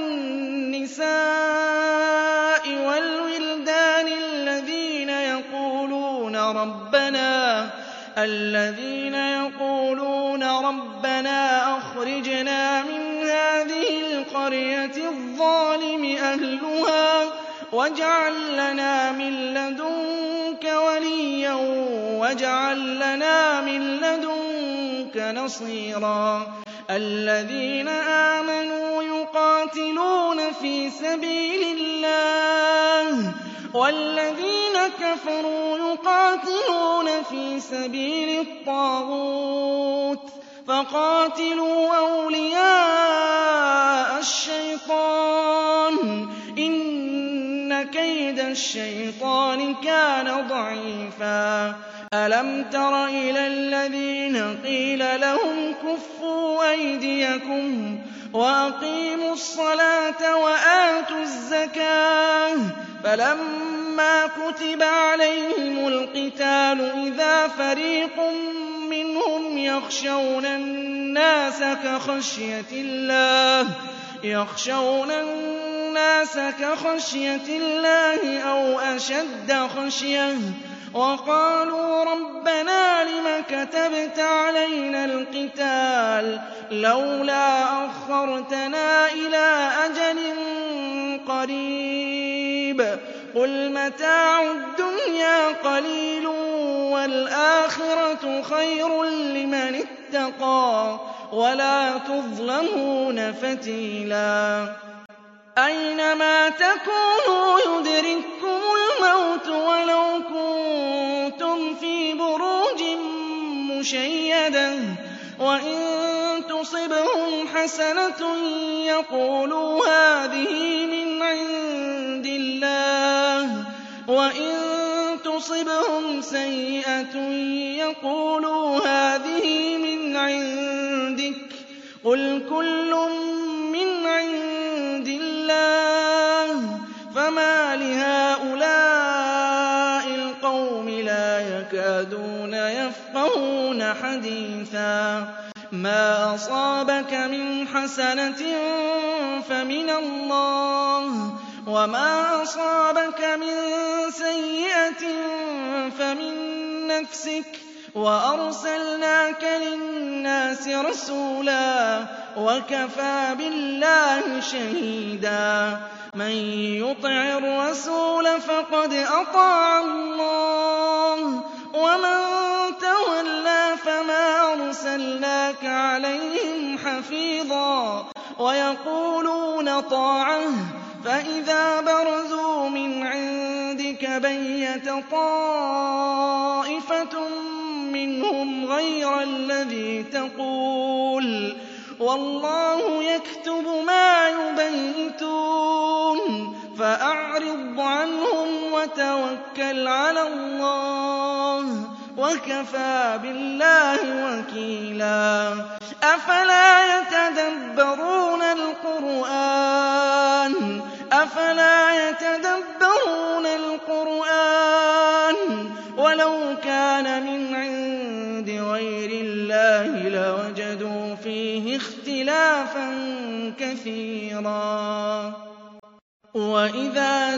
وَالنِّسَاءِ وَالْوِلْدَانِ الَّذِينَ يَقُولُونَ رَبَّنَا الَّذِينَ يَقُولُونَ رَبَّنَا أَخْرِجْنَا مِنْ هَٰذِهِ الْقَرْيَةِ الظَّالِمِ أَهْلُهَا وَاجْعَل لَّنَا مِن لَّدُنكَ وَلِيًّا وَاجْعَل لَّنَا مِن لَّدُنكَ نَصِيرًا. الَّذِينَ آمَنُوا يُقَاتِلُونَ فِي سَبِيلِ اللَّهِ وَالَّذِينَ كَفَرُوا يُقَاتِلُونَ فِي سَبِيلِ الطَّاغُوتِ فَقَاتِلُوا أَوْلِيَاءَ الشَّيْطَانِ ۖ إِنَّ كَيْدَ الشَّيْطَانِ كَانَ ضَعِيفًا. أَلَمْ تَرَ إِلَى الَّذِينَ قِيلَ لَهُمْ كُفُّوا أَيْدِيَكُمْ وَأَقِيمُوا الصَّلَاةَ وَآتُوا الزَّكَاةَ فَلَمَّا كُتِبَ عَلَيْهِمُ الْقِتَالُ إِذَا فَرِيقٌ مِّنْهُمْ يَخْشَوْنَ النَّاسَ كَخَشْيَةِ اللَّهِ يَخْشَوْنَ النَّاسَ كَخَشْيَةِ اللَّهِ أَوْ أَشَدَّ خَشْيَةً وَقَالُوا رَبَّنَا لِمَ كَتَبْتَ عَلَيْنَا الْقِتَالَ لَوْلَا أَخَّرْتَنَا إِلَىٰ أَجَلٍ قَرِيبٍ قُلْ مَتَاعُ الدُّنْيَا قَلِيلٌ وَالْآخِرَةُ خَيْرٌ لِّمَنِ اتَّقَىٰ وَلَا تُظْلَمُونَ فَتِيلًا. أَيْنَمَا تَكُونُوا يُدْرِككُّمُ الْمَوْتُ وَلَوْ كُنتُمْ فِي بُرُوجٍ مُّشَيَّدَةٍ وَإِن تُصِبْهُمْ حَسَنَةٌ يَقُولُوا هَٰذِهِ مِنْ عِندِ اللَّهِ وَإِن تُصِبْهُمْ سَيِّئَةٌ يَقُولُوا هَٰذِهِ مِنْ عِندِكَ قُلْ كُلٌّ مِّنْ عِندِ اللَّهِ فَمَا لِهَٰؤُلَاءِ الْقَوْمِ لَا يَكَادُونَ يَفْقَهُونَ حَدِيثًا. مَا أَصَابَكَ مِنْ حَسَنَةٍ فَمِنَ اللَّهِ وَمَا أَصَابَكَ مِن سَيِّئَةٍ فَمِن نَّفْسِكَ وَأَرْسَلْنَاكَ لِلنَّاسِ رَسُولًا وَكَفَىٰ بِاللَّهِ شَهِيدًا. مَن يُطِعِ الرَّسُولَ فَقَدْ أَطَاعَ اللَّهَ وَمَن تَوَلَّىٰ فَمَا أَرْسَلْنَاكَ عَلَيْهِمْ حَفِيظًا. وَيَقُولُونَ طَاعَةٌ فَإِذَا بَرَزُوا مِنْ عِندِكَ بَيَّتَ طَائِفَةٌ مِّنْهُمْ غَيْرَ الَّذِي تَقُولُ وَاللَّهُ يَكْتُبُ مَا يُبَيِّتُونَ فَأَعْرِضْ عَنْهُمْ وَتَوَكَّلْ عَلَى اللَّهِ ۚ وَكَفَىٰ بِاللَّهِ وَكِيلًا. أَفَلَا يَتَدَبَّرُونَ الْقُرْآنَ أَفَلَا يَتَدَبَّرُونَ الْقُرْآنَ وَلَوْ كَانَ مِنْ عِندِ غَيْرِ اللَّهِ لَوَجَدُوا فِيهِ اخْتِلَافًا كَثِيرًا. وَإِذَا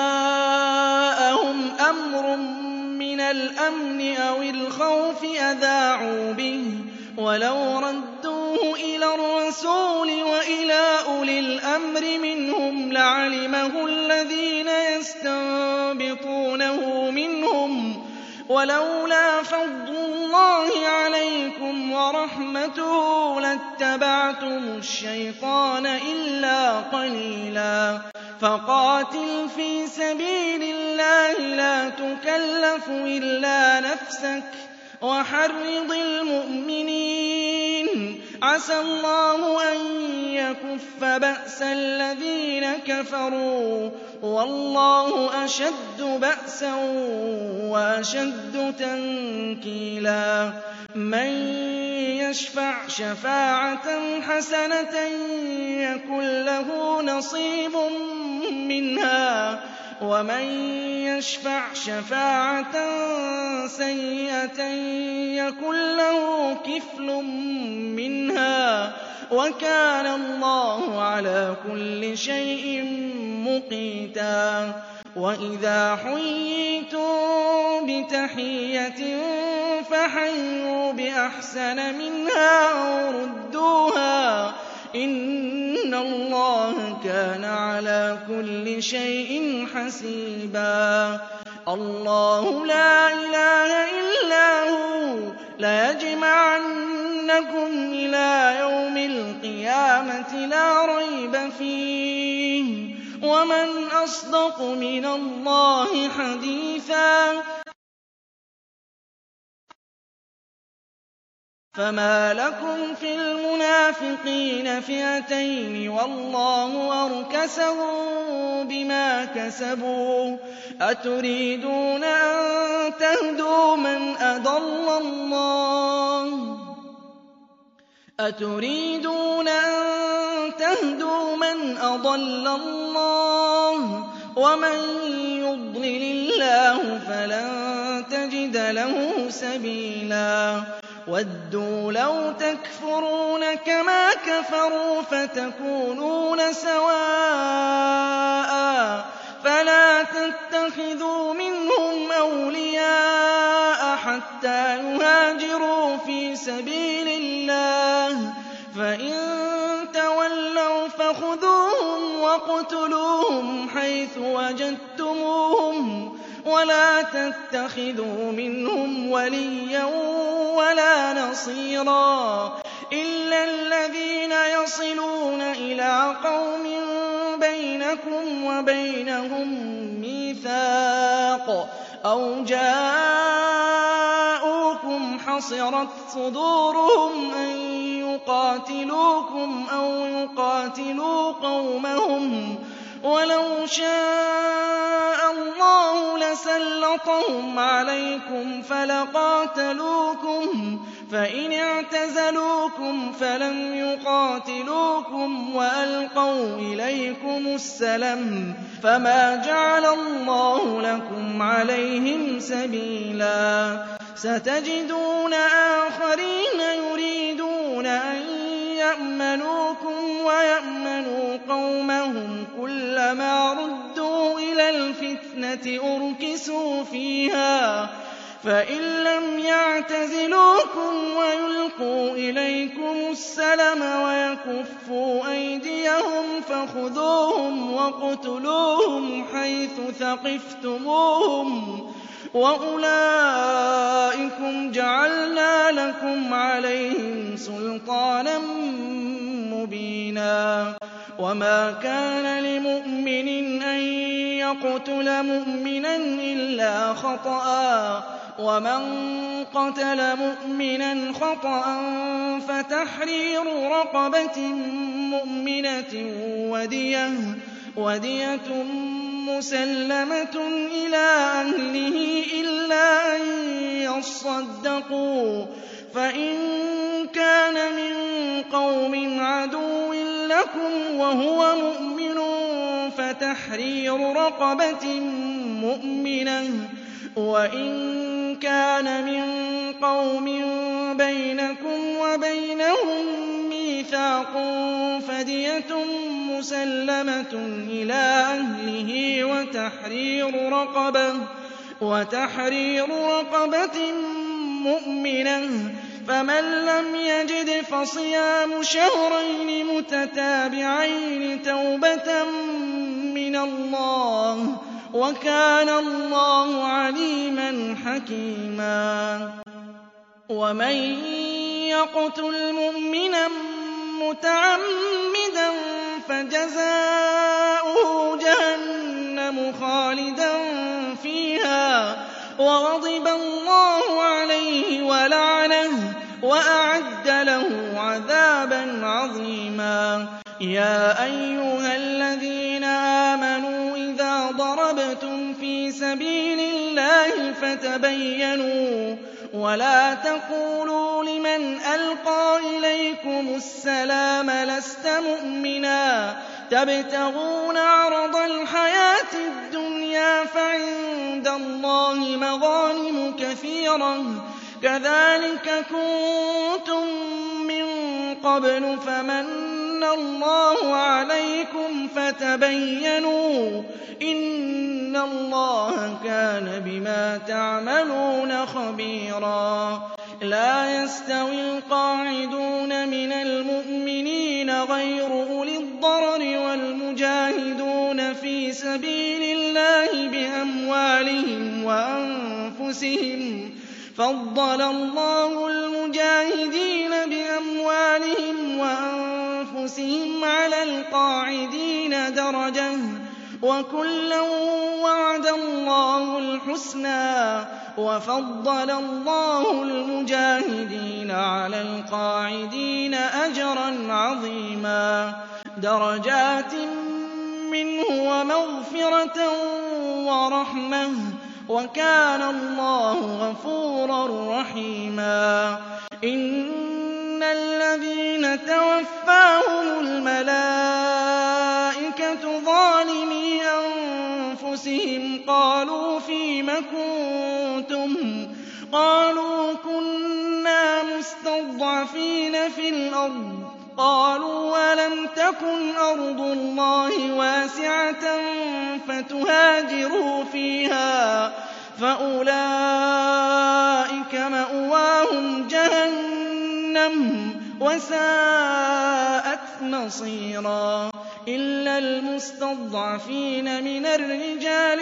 جَاءَهُمْ أَمْرٌ مِّنَ الْأَمْنِ أَوِ الْخَوْفِ أَذَاعُوا بِهِ وَلَوْ رَدُّوهُ إِلَى الرَّسُولِ وَإِلَىٰ أُولِي الْأَمْرِ مِنْهُمْ لَعَلِمَهُ الَّذِينَ يَسْتَنبِطُونَهُ مِنْهُمْ ۗ وَلَوْلَا فَضْلُ اللَّهِ عَلَيْكُمْ وَرَحْمَتُهُ لَاتَّبَعْتُمُ الشَّيْطَانَ إِلَّا قَلِيلًا. فَقَاتِلْ فِي سَبِيلِ اللَّهِ لَا تُكَلَّفُ إِلَّا نَفْسَكَ وَحَرِّضِ الْمُؤْمِنِينَ ۖ عَسَى اللَّهُ أَن يَكُفَّ بَأْسَ الَّذِينَ كَفَرُوا ۚ وَاللَّهُ أَشَدُّ بَأْسًا وَأَشَدُّ تَنكِيلًا. مَّن يَشْفَعْ شَفَاعَةً حَسَنَةً يَكُن لَّهُ نَصِيبٌ مِّنْهَا ۖ وَمَن يَشْفَعْ شَفَاعَةً سَيِّئَةً يَكُن لَّهُ كِفْلٌ مِّنْهَا ۗ وَكَانَ اللَّهُ عَلَىٰ كُلِّ شَيْءٍ مُّقِيتًا. وَإِذَا حُيِّيتُم بِتَحِيَّةٍ فَحَيُّوا بِأَحْسَنَ مِنْهَا أَوْ رُدُّوهَا ۗ إِنَّ اللَّهَ كَانَ عَلَىٰ كُلِّ شَيْءٍ حَسِيبًا. اللَّهُ لَا إِلَٰهَ إِلَّا هُوَ ۚ لَيَجْمَعَنَّكُمْ إِلَىٰ يَوْمِ الْقِيَامَةِ لَا رَيْبَ فِيهِ ۗ وَمَنْ أَصْدَقُ مِنَ اللَّهِ حَدِيثًا. فَمَا لَكُمْ فِي الْمُنَافِقِينَ فِئَتَيْنِ وَاللَّهُ أَرْكَسَهُم بِمَا كَسَبُوا ۚ أَتُرِيدُونَ أَن تَهْدُوا مَنْ أَضَلَّ اللَّهُ أَتُرِيدُونَ أَن تَهْدُوا مَنْ أَضَلَّ اللَّهُ ۖ وَمَن يُضْلِلِ اللَّهُ فَلَن تَجِدَ لَهُ سَبِيلًا. وَدُّوا لَوْ تَكْفُرُونَ كَمَا كَفَرُوا فَتَكُونُونَ سَوَاءً فَلَا تَتَّخِذُوا مِنْهُمْ أَوْلِيَاءَ حَتَّىٰ يُهَاجِرُوا فِي سَبِيلِ اللَّهِ ۚ فَإِن تَوَلَّوْا فَخُذُوهُمْ وَاقْتُلُوهُمْ حَيْثُ وَجَدتُّمُوهُمْ ۖ وَلَا تَتَّخِذُوا مِنْهُمْ وَلِيًّا وَلَا نَصِيرًا إِلَّا الَّذِينَ يَصِلُونَ إِلَىٰ قَوْمٍ بَيْنَكُمْ وَبَيْنَهُم مِّيثَاقٌ أَوْ جَاءُوكُمْ حَصِرَتْ صُدُورُهُمْ أَن يُقَاتِلُوكُمْ أَوْ يُقَاتِلُوا قَوْمَهُمْ ۚ وَلَوْ شَاءَ اللَّهُ لَسَلَّطَهُمْ عَلَيْكُمْ فَلَقَاتَلُوكُمْ ۚ فَإِنِ اعْتَزَلُوكُمْ فَلَمْ يُقَاتِلُوكُمْ وَأَلْقَوْا إِلَيْكُمُ السَّلَمَ فَمَا جَعَلَ اللَّهُ لَكُمْ عَلَيْهِمْ سَبِيلًا. سَتَجِدُونَ آخَرِينَ يُرِيدُونَ أَن يَأْمَنُوكُمْ وَيَأْمَنُوا قَوْمَهُمْ كُلَّمَا رُدُّوا إِلَى الْفِتْنَةِ أُرْكِسُوا فِيهَا فَإِن لَّمْ يَعْتَزِلُوكُمْ وَيُلْقُوا إِلَيْكُمُ السَّلَمَ وَيَكُفُّوا أَيْدِيَهُمْ فَخُذُوهُمْ وَاقْتُلُوهُمْ حَيْثُ ثَقِفْتُمُوهُمْ ۚ وَأُولَٰئِكُمْ جَعَلْنَا لَكُمْ عَلَيْهِمْ سُلْطَانًا مُّبِينًا. وَمَا كَانَ لِمُؤْمِنٍ أَن يقتل مؤمنا إلا خطأ ومن قتل مؤمنا خطأ فتحرير رقبة مؤمنة ودية, ودية مسلمة إلى أهله إلا أن يصدقوا فإن كان من قوم عدو لكم وهو مؤمن فتحرير رقبة مؤمنة وإن كان من قوم بينكم وبينهم ميثاق فدية مسلمة إلى أهله وتحرير رقبة, وتحرير رقبة مؤمنة فمن لم يجد فصيام شهرين متتابعين توبة من الله وكان الله عليما حكيما. ومن يقتل مؤمنا متعمدا فجزاؤه جهنم خالدا فيها وغضب الله عليه ولعنه وأعد له عذابا عظيما. يا أيها الذين آمنوا إذا ضربتم في سبيل الله فتبينوا ولا تقولوا لمن ألقى إليكم السلام لست مؤمنا تبتغون عرض الحياة الدنيا فعند الله مغانم كثيرة كذلك كنتم من قبل فمن الله عليكم فتبينوا إن الله كان بما تعملون خبيرا. لا يستوي القاعدون من المؤمنين غير أولي الضرر والمجاهدون في سبيل الله بأموالهم وأنفسهم فضل الله المجاهدين بأموالهم وأنفسهم على القاعدين درجة وكلا وعد الله الحسنى وفضل الله المجاهدين على القاعدين أجرا عظيما درجات منه ومغفرة ورحمة وكان الله غفورا رحيما. إن الذين توفاهم الملائكة ظالمي أنفسهم قالوا فيم كنتم قالوا كنا مستضعفين في الأرض قالوا ولم تكن أرض الله واسعة فتهاجروا فيها فأولئك مأواهم جهنم وساءت مصيرا. إلا المستضعفين من الرجال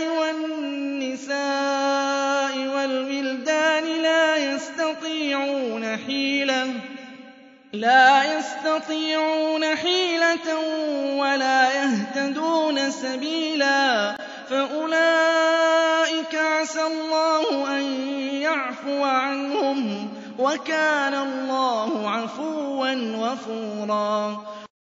والنساء والولدان لا يستطيعون حيلة لا يستطيعون حيلة ولا يهتدون سبيلا فأولئك عسى الله أن يعفو عنهم وكان الله عفوا غفورا.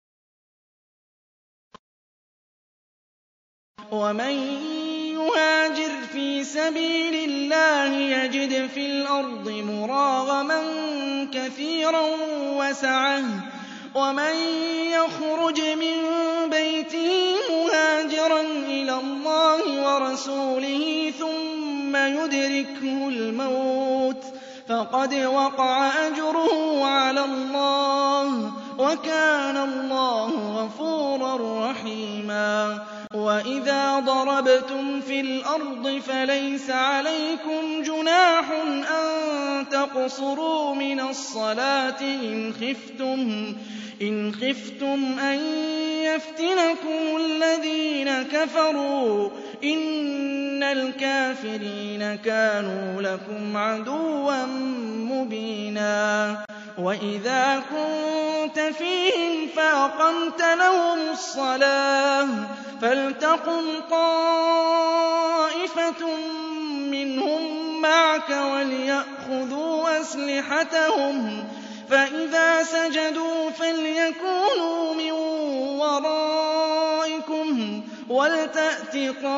ومن يهاجر في سبيل الله يجد في الأرض مراغما كثيرا وسعة ومن يخرج من بيته مهاجرا إلى الله ورسوله ثم يدركه الموت فقد وقع أجره على الله وكان الله غفورا رحيما. وإذا ضربتم في الأرض فليس عليكم جناح أن تقصروا من الصلاة إن خفتم إن خفتم أن يفتنكم الذين كفروا إن الكافرين كانوا لكم عدوا مبينا. وإذا كنت فيهم فأقمت لهم الصلاة فلتقم طائفة منهم معك وليأخذوا أسلحتهم فإذا سجدوا فليكونوا من ورائكم وَلْتَأْتِ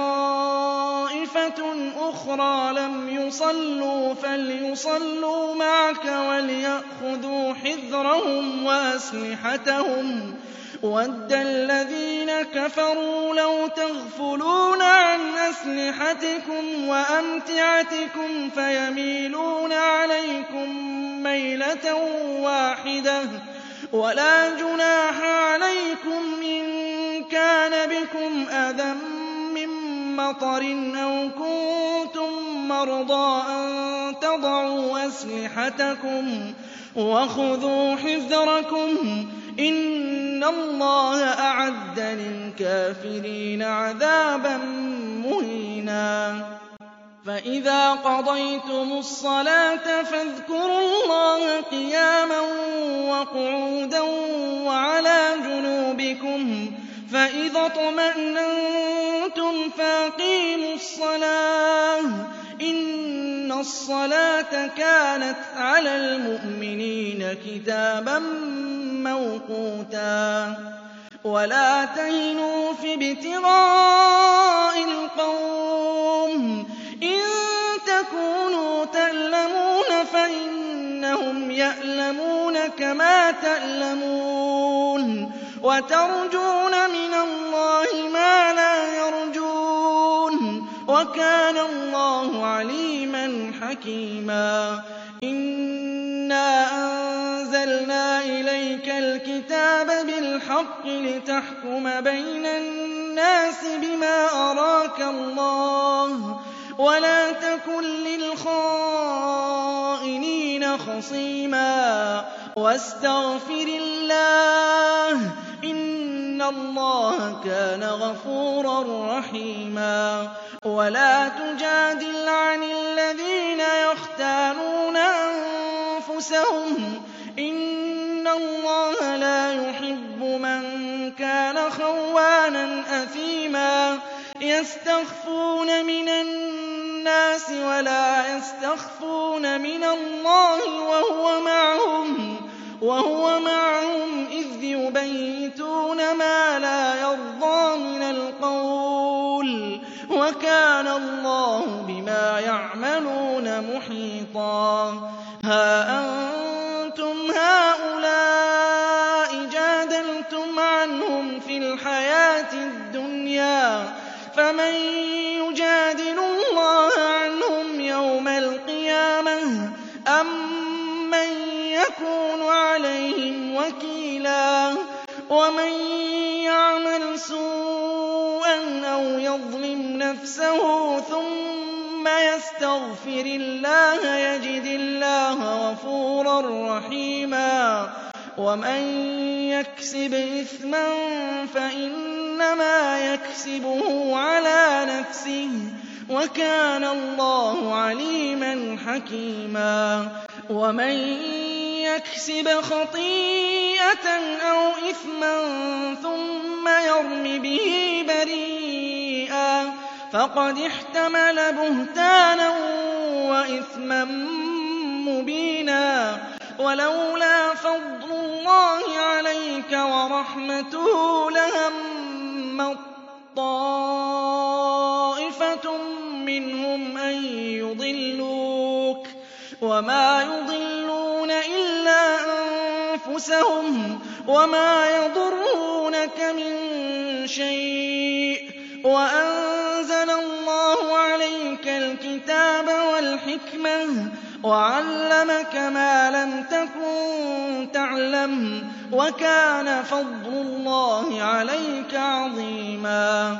طَائِفَةٌ أُخْرَىٰ لَمْ يُصَلُّوا فَلْيُصَلُّوا مَعَكَ وَلْيَأْخُذُوا حِذْرَهُمْ وَأَسْلِحَتَهُمْ وَدَّ الَّذِينَ كَفَرُوا لَوْ تَغْفُلُونَ عَنْ أَسْلِحَتِكُمْ وَأَمْتِعَتِكُمْ فَيَمِيلُونَ عَلَيْكُم مَّيْلَةً وَاحِدَةً وَلَا جُنَاحَ عَلَيْكُمْ إِن كَانَ بِكُمْ أَذًى مِّن مَّطَرٍ أَوْ كُنتُم مَّرْضَىٰ أَن تَضَعُوا أَسْلِحَتَكُمْ وَخُذُوا حِذْرَكُمْ ۗ إِنَّ اللَّهَ أَعَدَّ لِلْكَافِرِينَ عَذَابًا مُّهِينًا فَإِذَا قَضَيْتُمُ الصَّلَاةَ فَاذْكُرُوا اللَّهَ قِيَامًا وَقُعُودًا وَعَلَىٰ جُنُوبِكُمْ فَإِذَا اطْمَأْنَنتُمْ فَأَقِيمُوا الصَّلَاةَ ۚ إِنَّ الصَّلَاةَ كَانَتْ عَلَى الْمُؤْمِنِينَ كِتَابًا مَّوْقُوتًا وَلَا تَهِنُوا فِي ابْتِغَاءِ الْقَوْمِ إِن تَكُونُوا تَأْلَمُونَ فَإِنَّهُمْ يَأْلَمُونَ كَمَا تَأْلَمُونَ وَتَرْجُونَ مِنَ اللَّهِ مَا لَا يَرْجُونَ وَكَانَ اللَّهُ عَلِيمًا حَكِيمًا إِنَّا أَنزَلْنَا إِلَيْكَ الْكِتَابَ بِالْحَقِّ لِتَحْكُمَ بَيْنَ النَّاسِ بِمَا أَرَاكَ اللَّهُ وَلَا تَكُن لِّلْخَائِنِينَ خَصِيمًا وَاسْتَغْفِرِ اللَّهَ ۖ إِنَّ اللَّهَ كَانَ غَفُورًا رَّحِيمًا وَلَا تُجَادِلْ عَنِ الَّذِينَ يَخْتَانُونَ أَنفُسَهُمْ ۚ إِنَّ اللَّهَ لَا يُحِبُّ مَن كَانَ خَوَّانًا أَثِيمًا يَسْتَخْفُونَ مِنَ النَّاسِ وَلَا يَسْتَخْفُونَ مِنَ اللَّهِ وَهُوَ مَعَهُمْ إِذْ يُبَيِّتُونَ مَا لَا يَرْضَىٰ مِنَ الْقَوْلِ ۚ وَكَانَ اللَّهُ بِمَا يَعْمَلُونَ مُحِيطًا هَا أَنتُمْ هَٰؤُلَاءِ جَادَلْتُمْ عَنْهُمْ فِي الْحَيَاةِ الدُّنْيَا فَمَن يُجَادِلُ اللَّهَ عَنْهُمْ يَوْمَ الْقِيَامَةِ أَم مَّن يَكُونُ عَلَيْهِمْ وَكِيلًا وَمَن يَعْمَلْ سُوءًا أَوْ يَظْلِمْ نَفْسَهُ ثُمَّ يَسْتَغْفِرِ اللَّهَ يَجِدِ اللَّهَ غَفُورًا رَّحِيمًا وَمَن يَكْسِبْ إِثْمًا فَإِنَّمَا يَكْسِبُهُ عَلَىٰ نَفْسِهِ ۚ وَكَانَ اللَّهُ عَلِيمًا حَكِيمًا وَمَن يَكْسِبْ خَطِيئَةً أَوْ إِثْمًا ثُمَّ يَرْمِ بِهِ بَرِيئًا فَقَدِ احْتَمَلَ بُهْتَانًا وَإِثْمًا مُّبِينًا وَلَوْلَا فَضْلُ اللَّهِ عَلَيْكَ وَرَحْمَتُهُ لَهَمَّت طَّائِفَةٌ مِّنْهُمْ أَن يُضِلُّوكَ وَمَا يُضِلُّونَ إِلَّا أَنفُسَهُمْ وَمَا يَضُرُّونَكَ مِن شَيْءٍ وَأَنزَلَ اللَّهُ عَلَيْكَ الْكِتَابَ وَالْحِكْمَةَ وَعَلَّمَكَ مَا لَمْ تَكُن تَعْلَمُ وَكَانَ فَضْلُ اللَّهِ عَلَيْكَ عَظِيمًا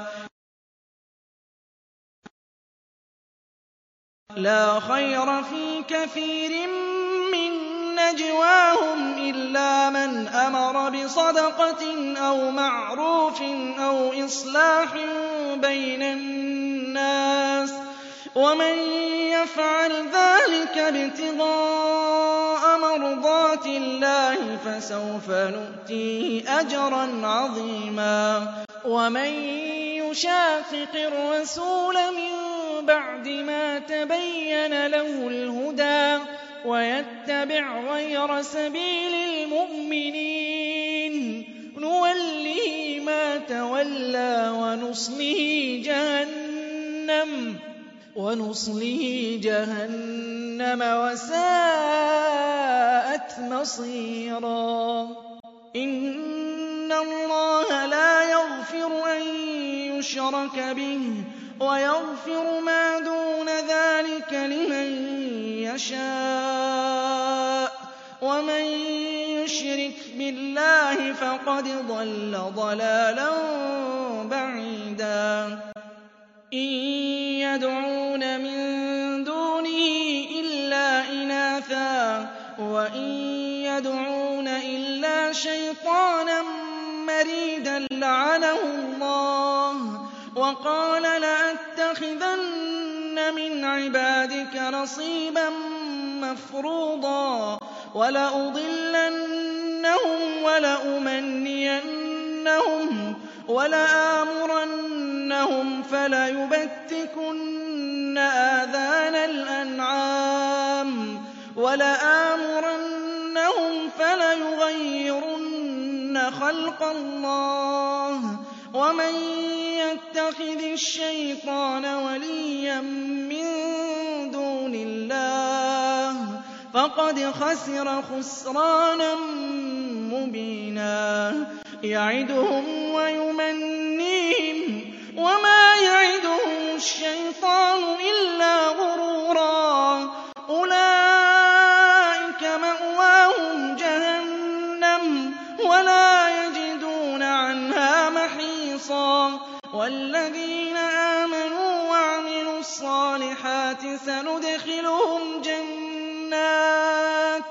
لَا خَيْرَ فِي كَثِيرٍ مِّن نَّجْوَاهُمْ إِلَّا مَنْ أَمَرَ بِصَدَقَةٍ أَوْ مَعْرُوفٍ أَوْ إِصْلَاحٍ بَيْنَ النَّاسِ ۚ وَمَن يَفْعَلْ ذَٰلِكَ ابْتِغَاءَ مَرْضَاتِ اللَّهِ فَسَوْفَ نُؤْتِيهِ أَجْرًا عَظِيمًا وَمَن يُشَاقِقِ الرَّسُولَ مِن بَعْدِ مَا تَبَيَّنَ لَهُ الْهُدَىٰ وَيَتَّبِعْ غَيْرَ سَبِيلِ الْمُؤْمِنِينَ نُوَلِّهِ مَا تَوَلَّىٰ وَنُصْلِهِ جَهَنَّمَ وَنُصْلِهِ جَهَنَّمَ وَسَاءَتْ مَصِيرًا إِنَّ اللَّهَ لَا يَغْفِرُ أَن يُشْرَكَ بِهِ وَيَغْفِرُ مَا دُونَ ذَٰلِكَ لِمَن يَشَاءُ وَمَن يُشْرِكْ بِاللَّهِ فَقَدْ ضَلَّ ضَلَالًا بَعِيدًا إِن يَدْعُونَ مِن دُونِهِ إِلَّا إِنَاثًا وَإِن يَدْعُونَ إِلَّا شَيْطَانًا مَّرِيدًا لَّعَنَهُ اللَّهُ وَقَالَ لَأَتَّخِذَنَّ مِنْ عِبَادِكَ نَصِيبًا مَّفْرُوضًا وَلَأُضِلَّنَّهُمْ وَلَأُمَنِّيَنَّهُمْ وَلَآمُرَنَّهُمْ فَلَيُبَتِّكُنَّ آذَانَ الْأَنْعَامِ وَلَآمُرَنَّهُمْ فَلَيُغَيِّرُنَّ خَلْقَ اللَّهِ ۚ وَمَن يَتَّخِذِ الشَّيْطَانَ وَلِيًّا مِّن دُونِ اللَّهِ فَقَدْ خَسِرَ خُسْرَانًا مُّبِينًا يَعِدُهُمْ وَيُمَنِّيهِمْ وَمَا يَعِدُهُمُ الشَّيْطَانُ إِلَّا غُرُورًا أُولَٰئِكَ مَأْوَاهُمْ جَهَنَّمُ وَلَا يَجِدُونَ عَنْهَا مَحِيصًا وَالَّذِينَ آمَنُوا وَعَمِلُوا الصَّالِحَاتِ سَنُدْخِلُهُمْ جَنَّاتٍ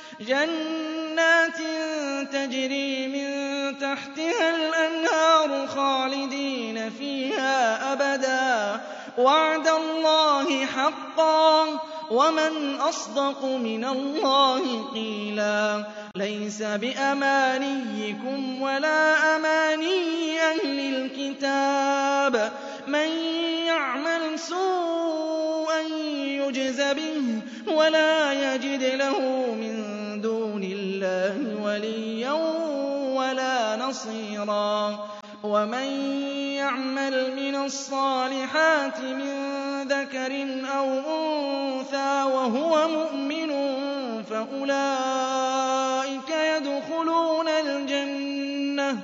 جَنَّاتٍ تَجْرِي مِن تَحْتِهَا الْأَنْهَارُ خَالِدِينَ فِيهَا أَبَدًا ۖ وَعْدَ اللَّهِ حَقًّا ۚ وَمَنْ أَصْدَقُ مِنَ اللَّهِ قِيلًا لَّيْسَ بِأَمَانِيِّكُمْ وَلَا أَمَانِيِّ أَهْلِ الْكِتَابِ ۗ مَن يَعْمَلْ سُوءًا يُجْزَ بِهِ وَلَا يَجِدْ لَهُ مِن دُونِ اللَّهِ وَلِيًّا وَلَا نَصِيرًا وَمَن يَعْمَلْ مِنَ الصَّالِحَاتِ مِن ذَكَرٍ أَوْ أُنثَىٰ وَهُوَ مُؤْمِنٌ فَأُولَٰئِكَ يَدْخُلُونَ الْجَنَّةَ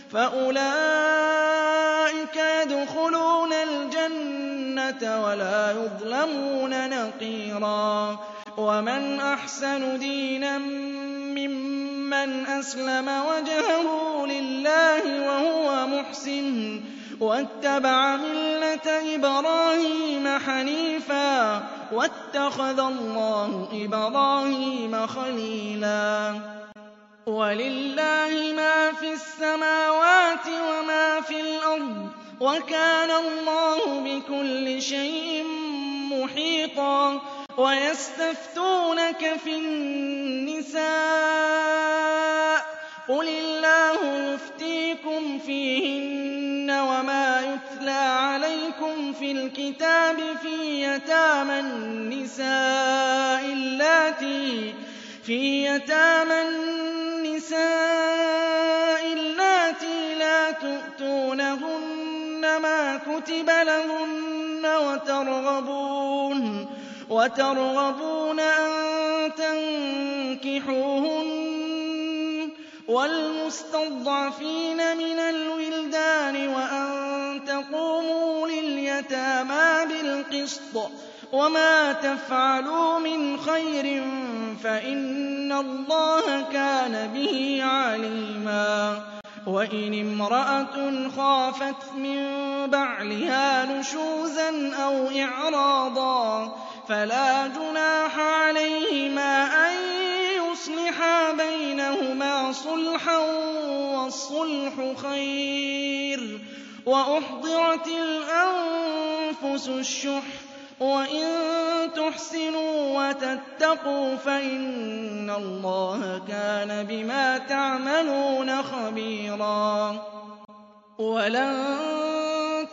فَأُولَٰئِكَ يَدْخُلُونَ الْجَنَّةَ وَلَا يُظْلَمُونَ نَقِيرًا وَمَنْ أَحْسَنُ دِينًا مِّمَّنْ أَسْلَمَ وَجْهَهُ لِلَّهِ وَهُوَ مُحْسِنٌ وَاتَّبَعَ مِلَّةَ إِبْرَاهِيمَ حَنِيفًا ۗ وَاتَّخَذَ اللَّهُ إِبْرَاهِيمَ خَلِيلًا وَلِلَّهِ مَا فِي السَّمَاوَاتِ وَمَا فِي الْأَرْضِ ۚ وَكَانَ اللَّهُ بِكُلِّ شَيْءٍ مُّحِيطًا وَيَسْتَفْتُونَكَ فِي النِّسَاءِ ۖ قُلِ اللَّهُ يُفْتِيكُمْ فِيهِنَّ وَمَا يُتْلَىٰ عَلَيْكُمْ فِي الْكِتَابِ فِي يَتَامَى النِّسَاءِ اللَّاتِي لَا تُؤْتُونَهُنَّ مَا كُتِبَ لَهُنَّ وَتَرْغَبُونَ أَن تَنكِحُوهُنَّ وَالْمُسْتَضْعَفِينَ مِنَ الْوِلْدَانِ وَأَن تَقُومُوا لِلْيَتَامَىٰ بِالْقِسْطِ ۚ وَمَا تَفْعَلُوا مِنْ خَيْرٍ فَإِنَّ اللَّهَ كَانَ بِهِ عَلِيمًا وَإِنِ امْرَأَةٌ خَافَتْ مِن بَعْلِهَا نُشُوزًا أَوْ إِعْرَاضًا فَلَا جُنَاحَ عَلَيْهِمَا أَن يُصْلِحَا بَيْنَهُمَا صُلْحًا ۚ وَالصُّلْحُ خَيْرٌ ۗ وَأُحْضِرَتِ الْأَنفُسُ الشُّحَّ ۚ وَإِن تُحْسِنُوا وَتَتَّقُوا فَإِنَّ اللَّهَ كَانَ بِمَا تَعْمَلُونَ خَبِيرًا وَلَن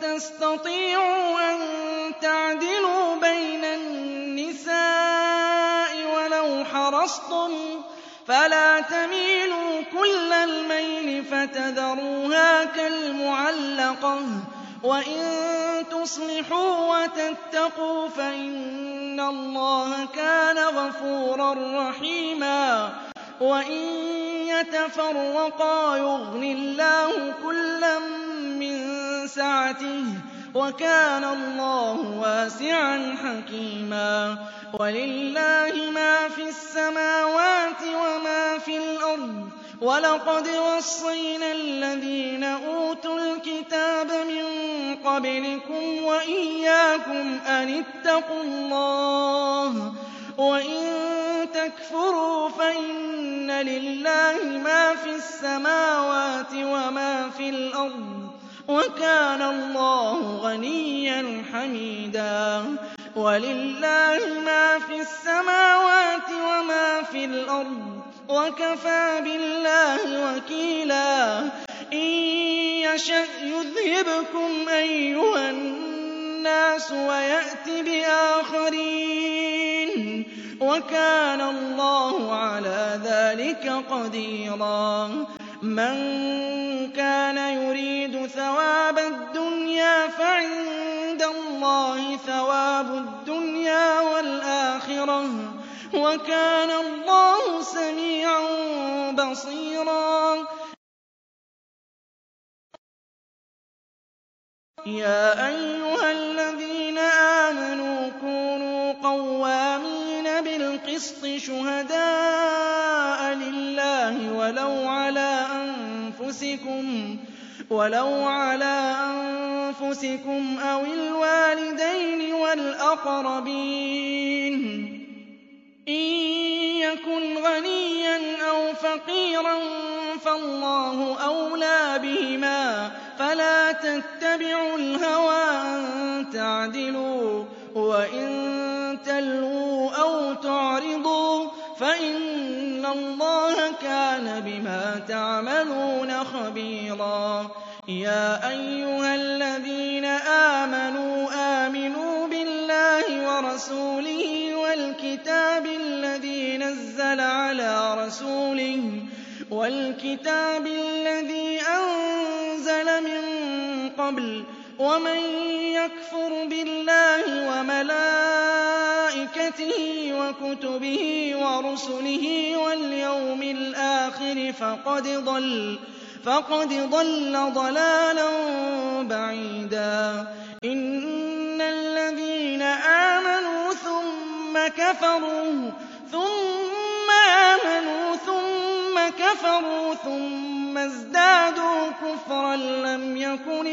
تَسْتَطِيعُوا أَن تَعْدِلُوا بَيْنَ النِّسَاءِ وَلَوْ حَرَصْتُمْ فَلَا تَمِيلُوا كُلَّ الْمَيْلِ فَتَذَرُوهَا كَالْمُعَلَّقَةِ ۚ وَإِن تُصْلِحُوا وَتَتَّقُوا فَإِنَّ اللَّهَ كَانَ غَفُورًا رَّحِيمًا. وَإِن يَتَفَرَّقَا يُغْنِ اللَّهُ كُلًّا مِّن سَعَتِهِ ۚ وَكَانَ اللَّهُ وَاسِعًا حَكِيمًا. وَلِلَّهِ مَا فِي السَّمَاوَاتِ وَمَا فِي الْأَرْضِ ۗ وَلَقَدْ وَصَّيْنَا الَّذِينَ أُوتُوا الْكِتَابَ مِن قَبْلِكُمْ وَإِيَّاكُمْ أَنِ اتَّقُوا اللَّهَ ۚ وَإِن تَكْفُرُوا فَإِنَّ لِلَّهِ مَا فِي السَّمَاوَاتِ وَمَا فِي الْأَرْضِ ۚ وَكَانَ اللَّهُ غَنِيًّا حَمِيدًا. وَلِلَّهِ مَا فِي السَّمَاوَاتِ وَمَا فِي الْأَرْضِ ۚ وَكَفَىٰ بِاللَّهِ وَكِيلًا. إِن يَشَأْ يُذْهِبْكُمْ أَيُّهَا النَّاسُ وَيَأْتِ بِآخَرِينَ ۚ وَكَانَ اللَّهُ عَلَىٰ ذَٰلِكَ قَدِيرًا. مَّن كَانَ يُرِيدُ ثَوَابَ الدُّنْيَا فَعِندَ اللَّهِ ثَوَابُ الدُّنْيَا وَالْآخِرَةِ ۚ وَكَانَ اللَّهُ سَمِيعًا بَصِيرًا. يَا أَيُّهَا الَّذِينَ آمَنُوا كُونُوا قَوَّامِينَ بِالْقِسْطِ شُهَدَاءَ لِلَّهِ وَلَوْ عَلَىٰ أَنفُسِكُمْ أَوِ الْوَالِدَيْنِ وَالْأَقْرَبِينَ ۚ إِن يَكُنْ غَنِيًّا أَوْ فَقِيرًا فَاللَّهُ أَوْلَىٰ بِهِمَا ۖ فَلَا تَتَّبِعُوا الْهَوَىٰ أَن تَعْدِلُوا ۚ وَإِن تَلْوُوا أَوْ تُعْرِضُوا فَإِنَّ اللَّهَ كَانَ بِمَا تَعْمَلُونَ خَبِيرًا. يَا أَيُّهَا الَّذِينَ آمَنُوا آمِنُوا بِاللَّهِ وَرَسُولِهِ وَالْكِتَابِ الَّذِي نَزَّلَ عَلَىٰ رَسُولِهِ وَالْكِتَابِ الَّذِي أَنزَلَ مِن قَبْلُ ۚ وَمَن يَكْفُرْ بِاللَّهِ وَمَلَائِكَتِهِ وَكُتُبِهِ وَرُسُلِهِ وَالْيَوْمِ الْآخِرِ فَقَدْ ضَلَّ ضَلَالًا بَعِيدًا. إِنَّ الَّذِينَ آمَنُوا ثُمَّ كَفَرُوا ثُمَّ آمَنُوا ثُمَّ كَفَرُوا ثُمَّ ازْدَادُوا كُفْرًا لَّمْ يَكُنِ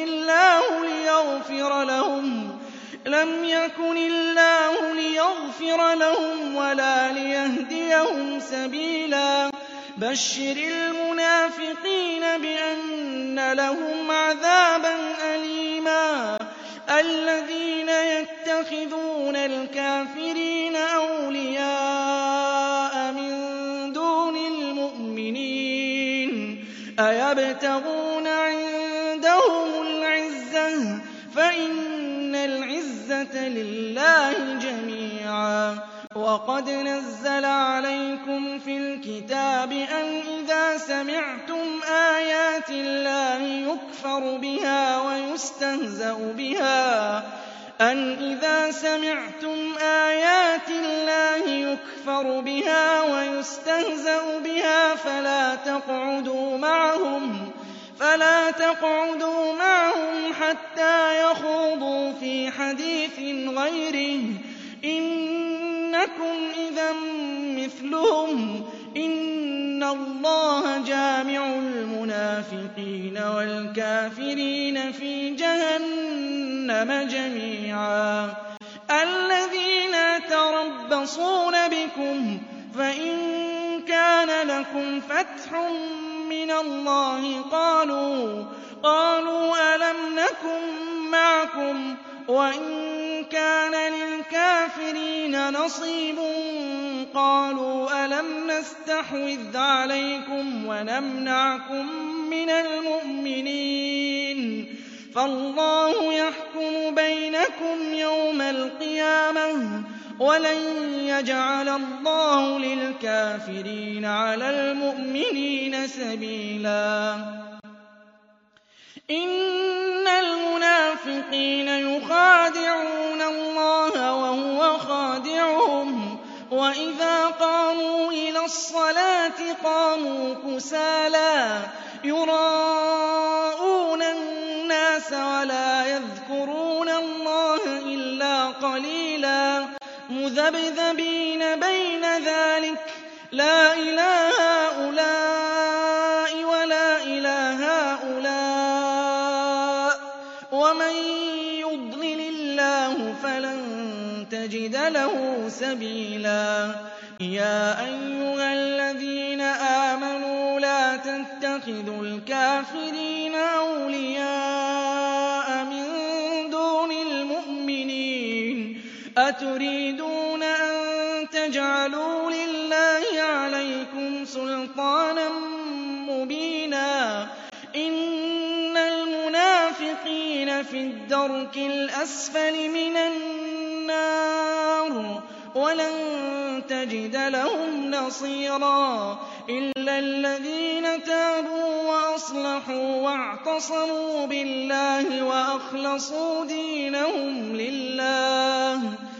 اللَّهُ لِيَغْفِرَ لَهُمْ وَلَا لِيَهْدِيَهُمْ سَبِيلًا. بَشِّرِ الْمُنَافِقِينَ بِأَنَّ لَهُمْ عَذَابًا أَلِيمًا. الَّذِينَ يَتَّخِذُونَ الْكَافِرِينَ أَوْلِيَاءَ مِن دُونِ الْمُؤْمِنِينَ أَيَبْتَغُونَ عِندَهُمُ الْعِزَّةَ فَإِنَّ الْعِزَّةَ لِلَّهِ جَمِيعًا. وَقَدْ نَزَّلَ عَلَيْكُمْ فِي الْكِتَابِ أَنْ إِذَا سَمِعْتُمْ آيَاتِ اللَّهِ يُكْفَرُ بِهَا وَيُسْتَهْزَأُ بِهَا أَنْ إِذَا سَمِعْتُمْ آيَاتِ اللَّهِ يُكْفَرُ بِهَا وَيُسْتَهْزَأُ بِهَا فَلَا تَقْعُدُوا مَعَهُمْ فَلَا تَقْعُدُوا مَعَهُمْ حَتَّىٰ يَخُوضُوا فِي حَدِيثٍ غَيْرِهِ ۚ إِنَّكُمْ إِذًا مِّثْلُهُمْ ۗ إِنَّ اللَّهَ جَامِعُ الْمُنَافِقِينَ وَالْكَافِرِينَ فِي جَهَنَّمَ جَمِيعًا. الَّذِينَ يَتَرَبَّصُونَ بِكُمْ فَإِن كَانَ لَكُمْ فَتْحٌ مِّنَ اللَّهِ قَالُوا أَلَمْ نَكُن مَّعَكُمْ ۚ وَإِن كَانَ لِلْكَافِرِينَ نَصِيبٌ قَالُوا أَلَمْ نَسْتَحْوِذْ عَلَيْكُمْ وَنَمْنَعْكُم مِّنَ الْمُؤْمِنِينَ فالله يحكم بينكم يوم القيامة ولن يجعل الله للكافرين على المؤمنين سبيلا إن المنافقين يخادعون الله وهو خادعهم وإذا قاموا إلى الصلاة قاموا كسالى يراءون الناس ولا يذكرون الله إلا قليلا مذبذبين بين ذلك لا إله هؤلاء ولا إله هؤلاء ومن يضلل الله فلن تجد له سبيلا يا أيها الذين آمنوا لا تتخذوا الكافرين أولياء من دون المؤمنين أتريدون أن تجعلوا لله عليكم سلطانا مبينا إن المنافقين في الدرك الأسفل من النار ولن تجد لهم نصيرا إلا الذين تابوا وأصلحوا واعتصموا بالله وأخلصوا دينهم لله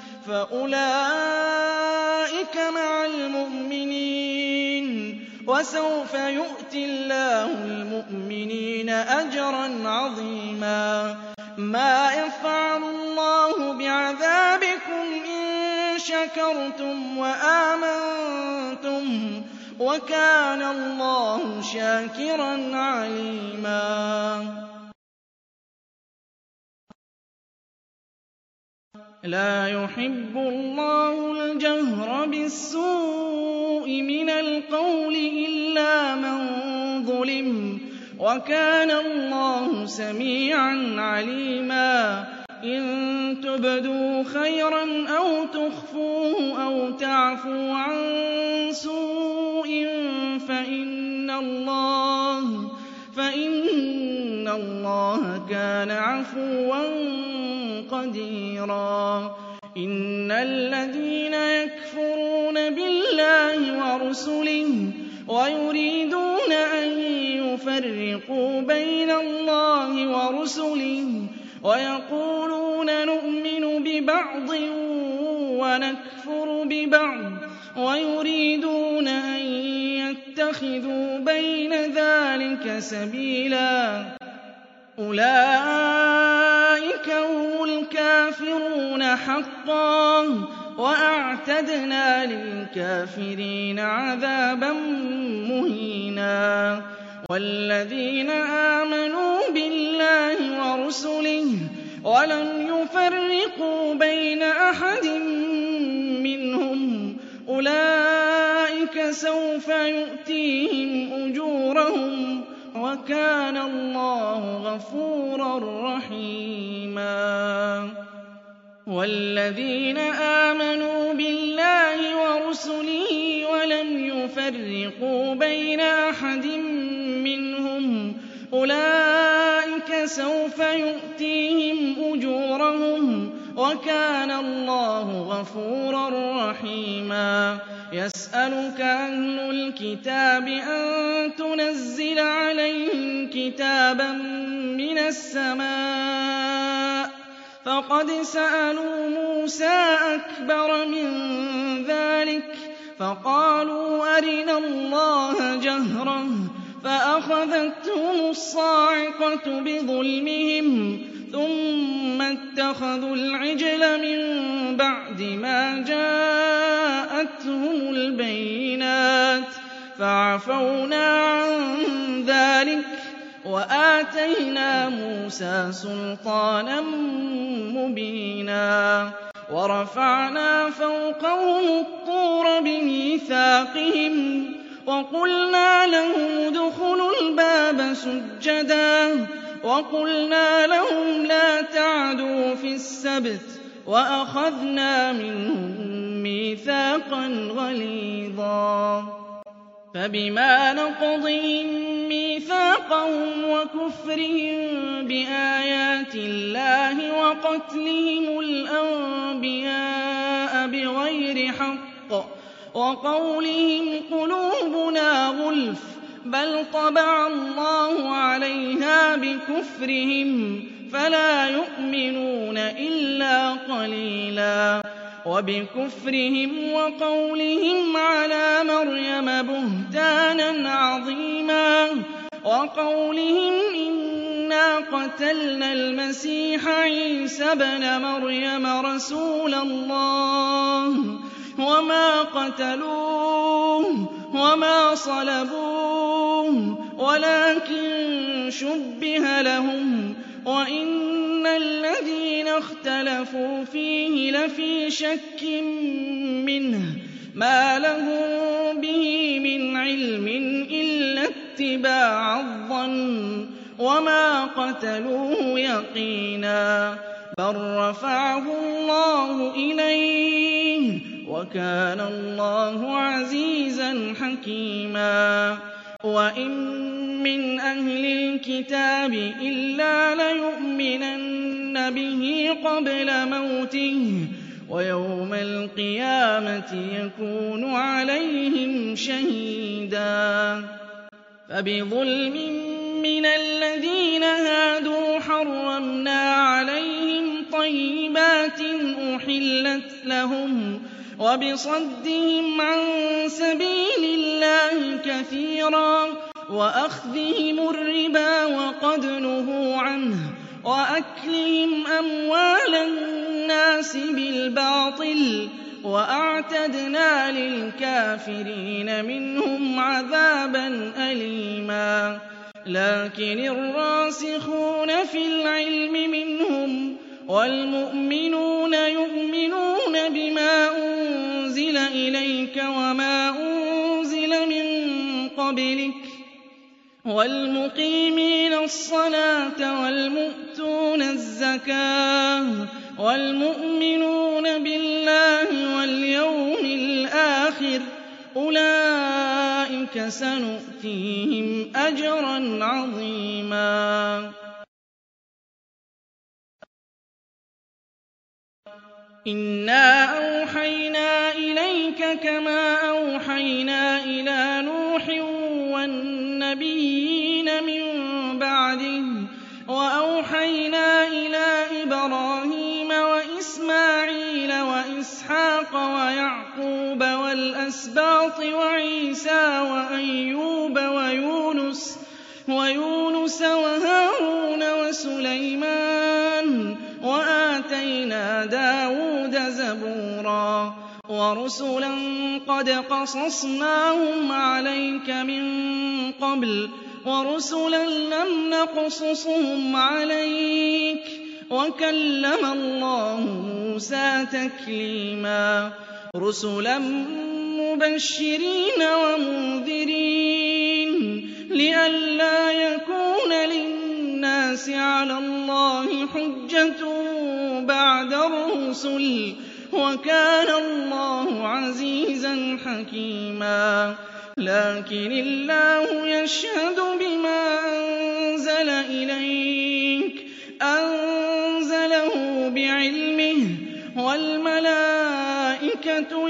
فأولئك مع المؤمنين وسوف يؤتي الله المؤمنين أجرا عظيما ما يفعل الله بعذابكم إن شكرتم وآمنتم وكان الله شاكرا عليما لا يحب الله الجهر بالسوء من القول إلا من ظلم وكان الله سميعا عليما إن تبدوا خيرا أو تخفوه أو تعفوا عن سوء فإن الله فإن الله كان عفوا قديرا إن الذين يكفرون بالله ورسله ويريدون أن يفرقوا بين الله ورسله ويقولون نؤمن ببعض ونكفر ببعض ويريدون أن يتخذوا بين ذلك سبيلا أولئك هم الكافرون حقا وأعتدنا للكافرين عذابا مهينا والذين آمنوا بالله ورسله ولم يفرقوا بين أحد منهم أولئك سوف يؤتيهم أجورهم وكان الله غفورا رحيما والذين آمنوا بالله ورسله ولم يفرقوا بين أحد منهم أولئك سوف يؤتيهم أجورهم وكان الله غفورا رحيما يسألك أهل الكتاب أن تنزل عليهم كتابا من السماء فقد سألوا موسى أكبر من ذلك فقالوا أرنا الله جهرة فأخذتهم الصاعقة بظلمهم ثم اتخذوا العجل من بعد ما جاءتهم البينات فعفونا عن ذلك وآتينا موسى سلطانا مبينا ورفعنا فوقهم الطور بميثاقهم وقلنا لهم ادخلوا الباب سجدا وقلنا لهم لا تعدوا في السبت وأخذنا منهم ميثاقا غليظا فبما نقضهم ميثاقهم مِيثَاقَهُمْ وَكُفْرِهِم بِآيَاتِ اللَّهِ وَقَتْلِهِمُ الْأَنبِيَاءَ بِغَيْرِ حَقٍّ وَقَوْلِهِمْ قُلُوبُنَا غُلْفٌ بَلْ طَبَعَ اللَّهُ عَلَيْهَا بِكُفْرِهِمْ فَلَا يُؤْمِنُونَ إِلَّا قَلِيلًا وَبِكُفْرِهِمْ وَقَوْلِهِمْ عَلَىٰ مَرْيَمَ بُهْتَانًا عَظِيمًا وَقَوْلِهِمْ إِنَّا قَتَلْنَا الْمَسِيحَ عِيسَى ابْنَ مَرْيَمَ رَسُولَ اللَّهِ وَمَا قَتَلُوهُ وَمَا صَلَبُوهُ وَلَٰكِن شُبِّهَ لَهُمْ وَإِنَّ الَّذِينَ اخْتَلَفُوا فِيهِ لَفِي شَكٍّ مِّنْهُ مَا لَهُم بِهِ مِنْ عِلْمٍ إِلَّا اتِّبَاعَ الظَّنِّ وَمَا قَتَلُوهُ يَقِينًا بَل رَّفَعَهُ اللَّهُ إِلَيْهِ وَكَانَ اللَّهُ عَزِيزًا حَكِيمًا وَإِن مِّنْ أَهْلِ الْكِتَابِ إِلَّا لَيُؤْمِنَنَّ بِهِ قَبْلَ مَوْتِهِ وَيَوْمَ الْقِيَامَةِ يَكُونُ عَلَيْهِمْ شَهِيدًا فَبِظُلْمٍ مِّنَ الَّذِينَ هَادُوا حَرَّمْنَا عَلَيْهِمْ طَيِّبَاتٍ أُحِلَّتْ لَهُمْ وَبِصَدِّهِمْ عَن سَبِيلِ اللَّهِ كَثِيرًا وَأَخْذِهِمُ الرِّبَا وَقَدْ نُهُوا عَنْهُ وَأَكْلِهِمْ أَمْوَالَ النَّاسِ بِالْبَاطِلِ وَأَعْتَدْنَا لِلْكَافِرِينَ مِنْهُمْ عَذَابًا أَلِيمًا لَّكِنِ الرَّاسِخُونَ فِي الْعِلْمِ مِنْهُمْ وَالْمُؤْمِنُونَ يُؤْمِنُونَ بِمَا أُنزِلَ إِلَيْكَ وَمَا أُنزِلَ مِن قَبْلِكَ وَالْمُقِيمِينَ الصَّلَاةَ وَالْمُؤْتُونَ الزَّكَاةَ وَالْمُؤْمِنُونَ بِاللَّهِ وَالْيَوْمِ الْآخِرِ أُولَٰئِكَ سَنُؤْتِيهِمْ أَجْرًا عَظِيمًا إِنَّا أَوْحَيْنَا إِلَيْكَ كَمَا أَوْحَيْنَا إِلَىٰ نُوحٍ وَالنَّبِيِّينَ مِن بَعْدِهِ وَأَوْحَيْنَا إِلَىٰ إِبْرَاهِيمَ وَإِسْمَاعِيلَ وَإِسْحَاقَ وَيَعْقُوبَ وَالْأَسْبَاطِ وَعِيسَىٰ وَأَيُّوبَ وَيُونُسَ وَيُونُسَ وَهَارُونَ وَسُلَيْمَانَ وَآتَيْنَا دَاوُودَ زَبُورًا وَرُسُلًا قَدْ قَصَصْنَاهُمْ عَلَيْكَ مِن قَبْلُ وَرُسُلًا لَّمْ نَقْصُصْهُمْ عَلَيْكَ وَكَلَّمَ اللَّهُ مُوسَىٰ تَكْلِيمًا رُسُلًا مُّبَشِّرِينَ وَمُنذِرِينَ لِئَلَّا يَكُونَ لِلنَّاسِ عَلَى اللَّهِ حُجَّةٌ بَعْدَ الرُّسُلِ وَكَانَ اللَّهُ عَزِيزًا حَكِيمًا لَّكِنِ اللَّهُ يَشْهَدُ بِمَا أَنزَلَ إِلَيْكَ أَنزَلَهُ بِعِلْمِهِ وَالْمَلَائِكَةُ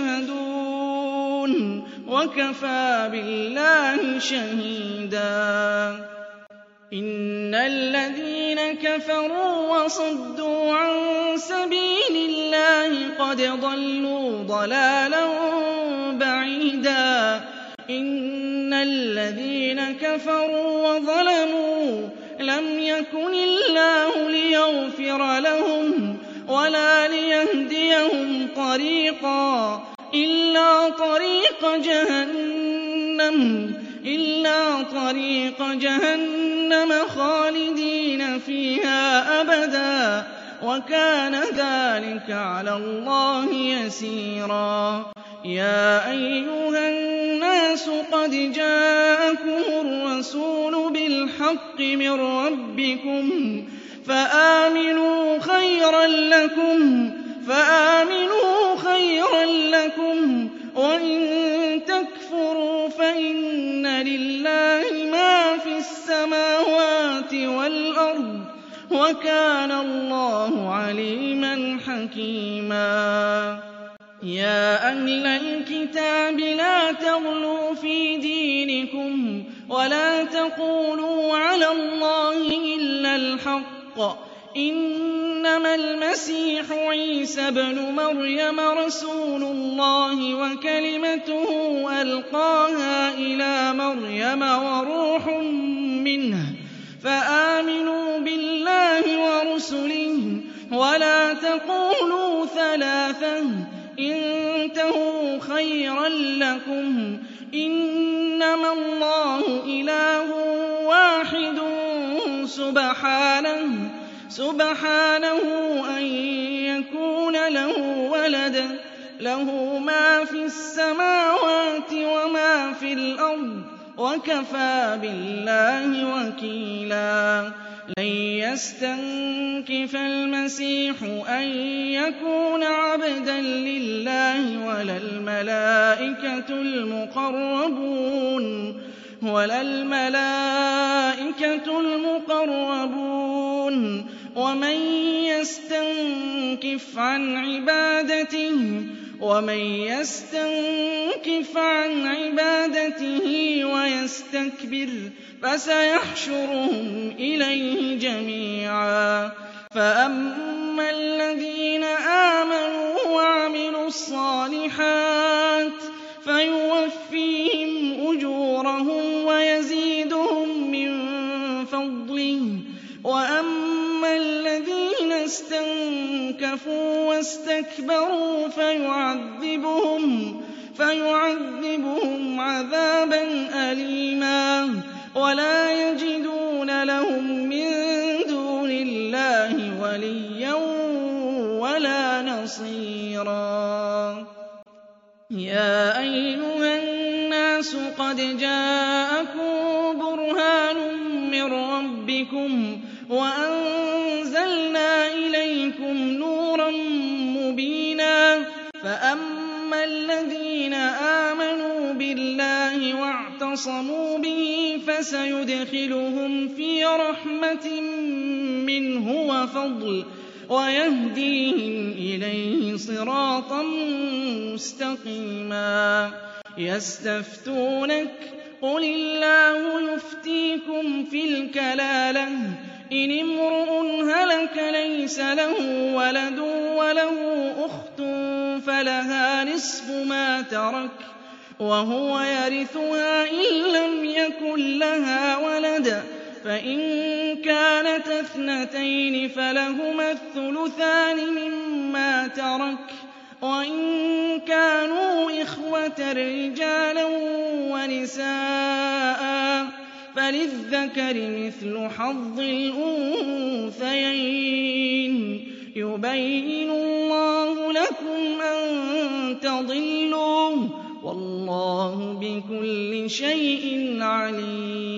يَشْهَدُونَ وَكَفَىٰ بِاللَّهِ شَهِيدًا إِنَّ الَّذِينَ كَفَرُوا وَصَدُّوا عَن سَبِيلِ اللَّهِ قَدْ ضَلُّوا ضَلَالًا بَعِيدًا إِنَّ الَّذِينَ كَفَرُوا وَظَلَمُوا لَمْ يَكُنِ اللَّهُ لِيَغْفِرَ لَهُمْ وَلَا لِيَهْدِيَهُمْ طَرِيقًا إِلَّا طَرِيقَ جَهَنَّمَ إِلَّا طَرِيقَ جَهَنَّمَ خَالِدِينَ فِيهَا أَبَدًا وَكَانَ ذَٰلِكَ عَلَى اللَّهِ يَسِيرًا يَا أَيُّهَا النَّاسُ قَدْ جَاءَكُمُ الرَّسُولُ بِالْحَقِّ مِن رَّبِّكُمْ فَآمِنُوا خَيْرًا لَّكُمْ فَآمِنُوا خَيْرًا لَّكُمْ وَإِن تَكْفُرُوا فَإِنَّ لِلَّهِ مَا فِي السَّمَاوَاتِ وَالْأَرْضِ ۚ وَكَانَ اللَّهُ عَلِيمًا حَكِيمًا. يَا أَهْلَ الْكِتَابِ لَا تَغْلُوا فِي دِينِكُمْ وَلَا تَقُولُوا عَلَى اللَّهِ إِلَّا الْحَقَّ ۚ إِنَّمَا الْمَسِيحُ عِيسَى ابْنُ مَرْيَمَ رَسُولُ اللَّهِ وَكَلِمَتُهُ أَلْقَاهَا إِلَىٰ مَرْيَمَ وَرُوحٌ مِّنْهُ ۖ فَآمِنُوا بِاللَّهِ وَرُسُلِهِ وَلَا تَقُولُوا ثَلَاثَةٌ ۚ انتهوا خيرا لكم، إنما الله إله واحد سبحانه سبحانه أن يكون له ولد، له ما في السماوات وما في الأرض، وكفى بالله وكيلا. لن يستنكف المسيح أن يكون عبدا لله ولا الملائكة المقربون ولا الملائكة المقربون ومن يستنكف عن عبادته ومن يستنكف عن عبادته ويستكبر فسيحشرهم إليه جميعا. فأما الذين آمنوا وعملوا الصالحات فيوفيهم أجورهم ويزيدهم من فضله، وأما الذين استنكفوا واستكبروا فيعذبهم فيعذبهم عذابا أليما ولا يجدون لهم من دون الله وليا ولا نصيرا. يا أيها الناس قد جاءكم برهان من ربكم وأنزلنا إليكم نورا مبينا. فأما الذين آمنوا بالله واعتصموا به فسيدخلهم في رحمة منه وفضل ويهديهم إليه صراطا مستقيما. يستفتونك قل الله يفتيكم في الكلالة إن امرؤ هلك ليس له ولد وله أخت فلها نصف ما ترك وهو يرثها إن لم يكن لها ولد، فإن كانت اثنتين فلهما الثلثان مما ترك، وإن كانوا إخوة رجالا ونساء فللذكر مثل حظ الأنثيين. يبين الله لكم أن تضلوا والله بكل شيء عليم.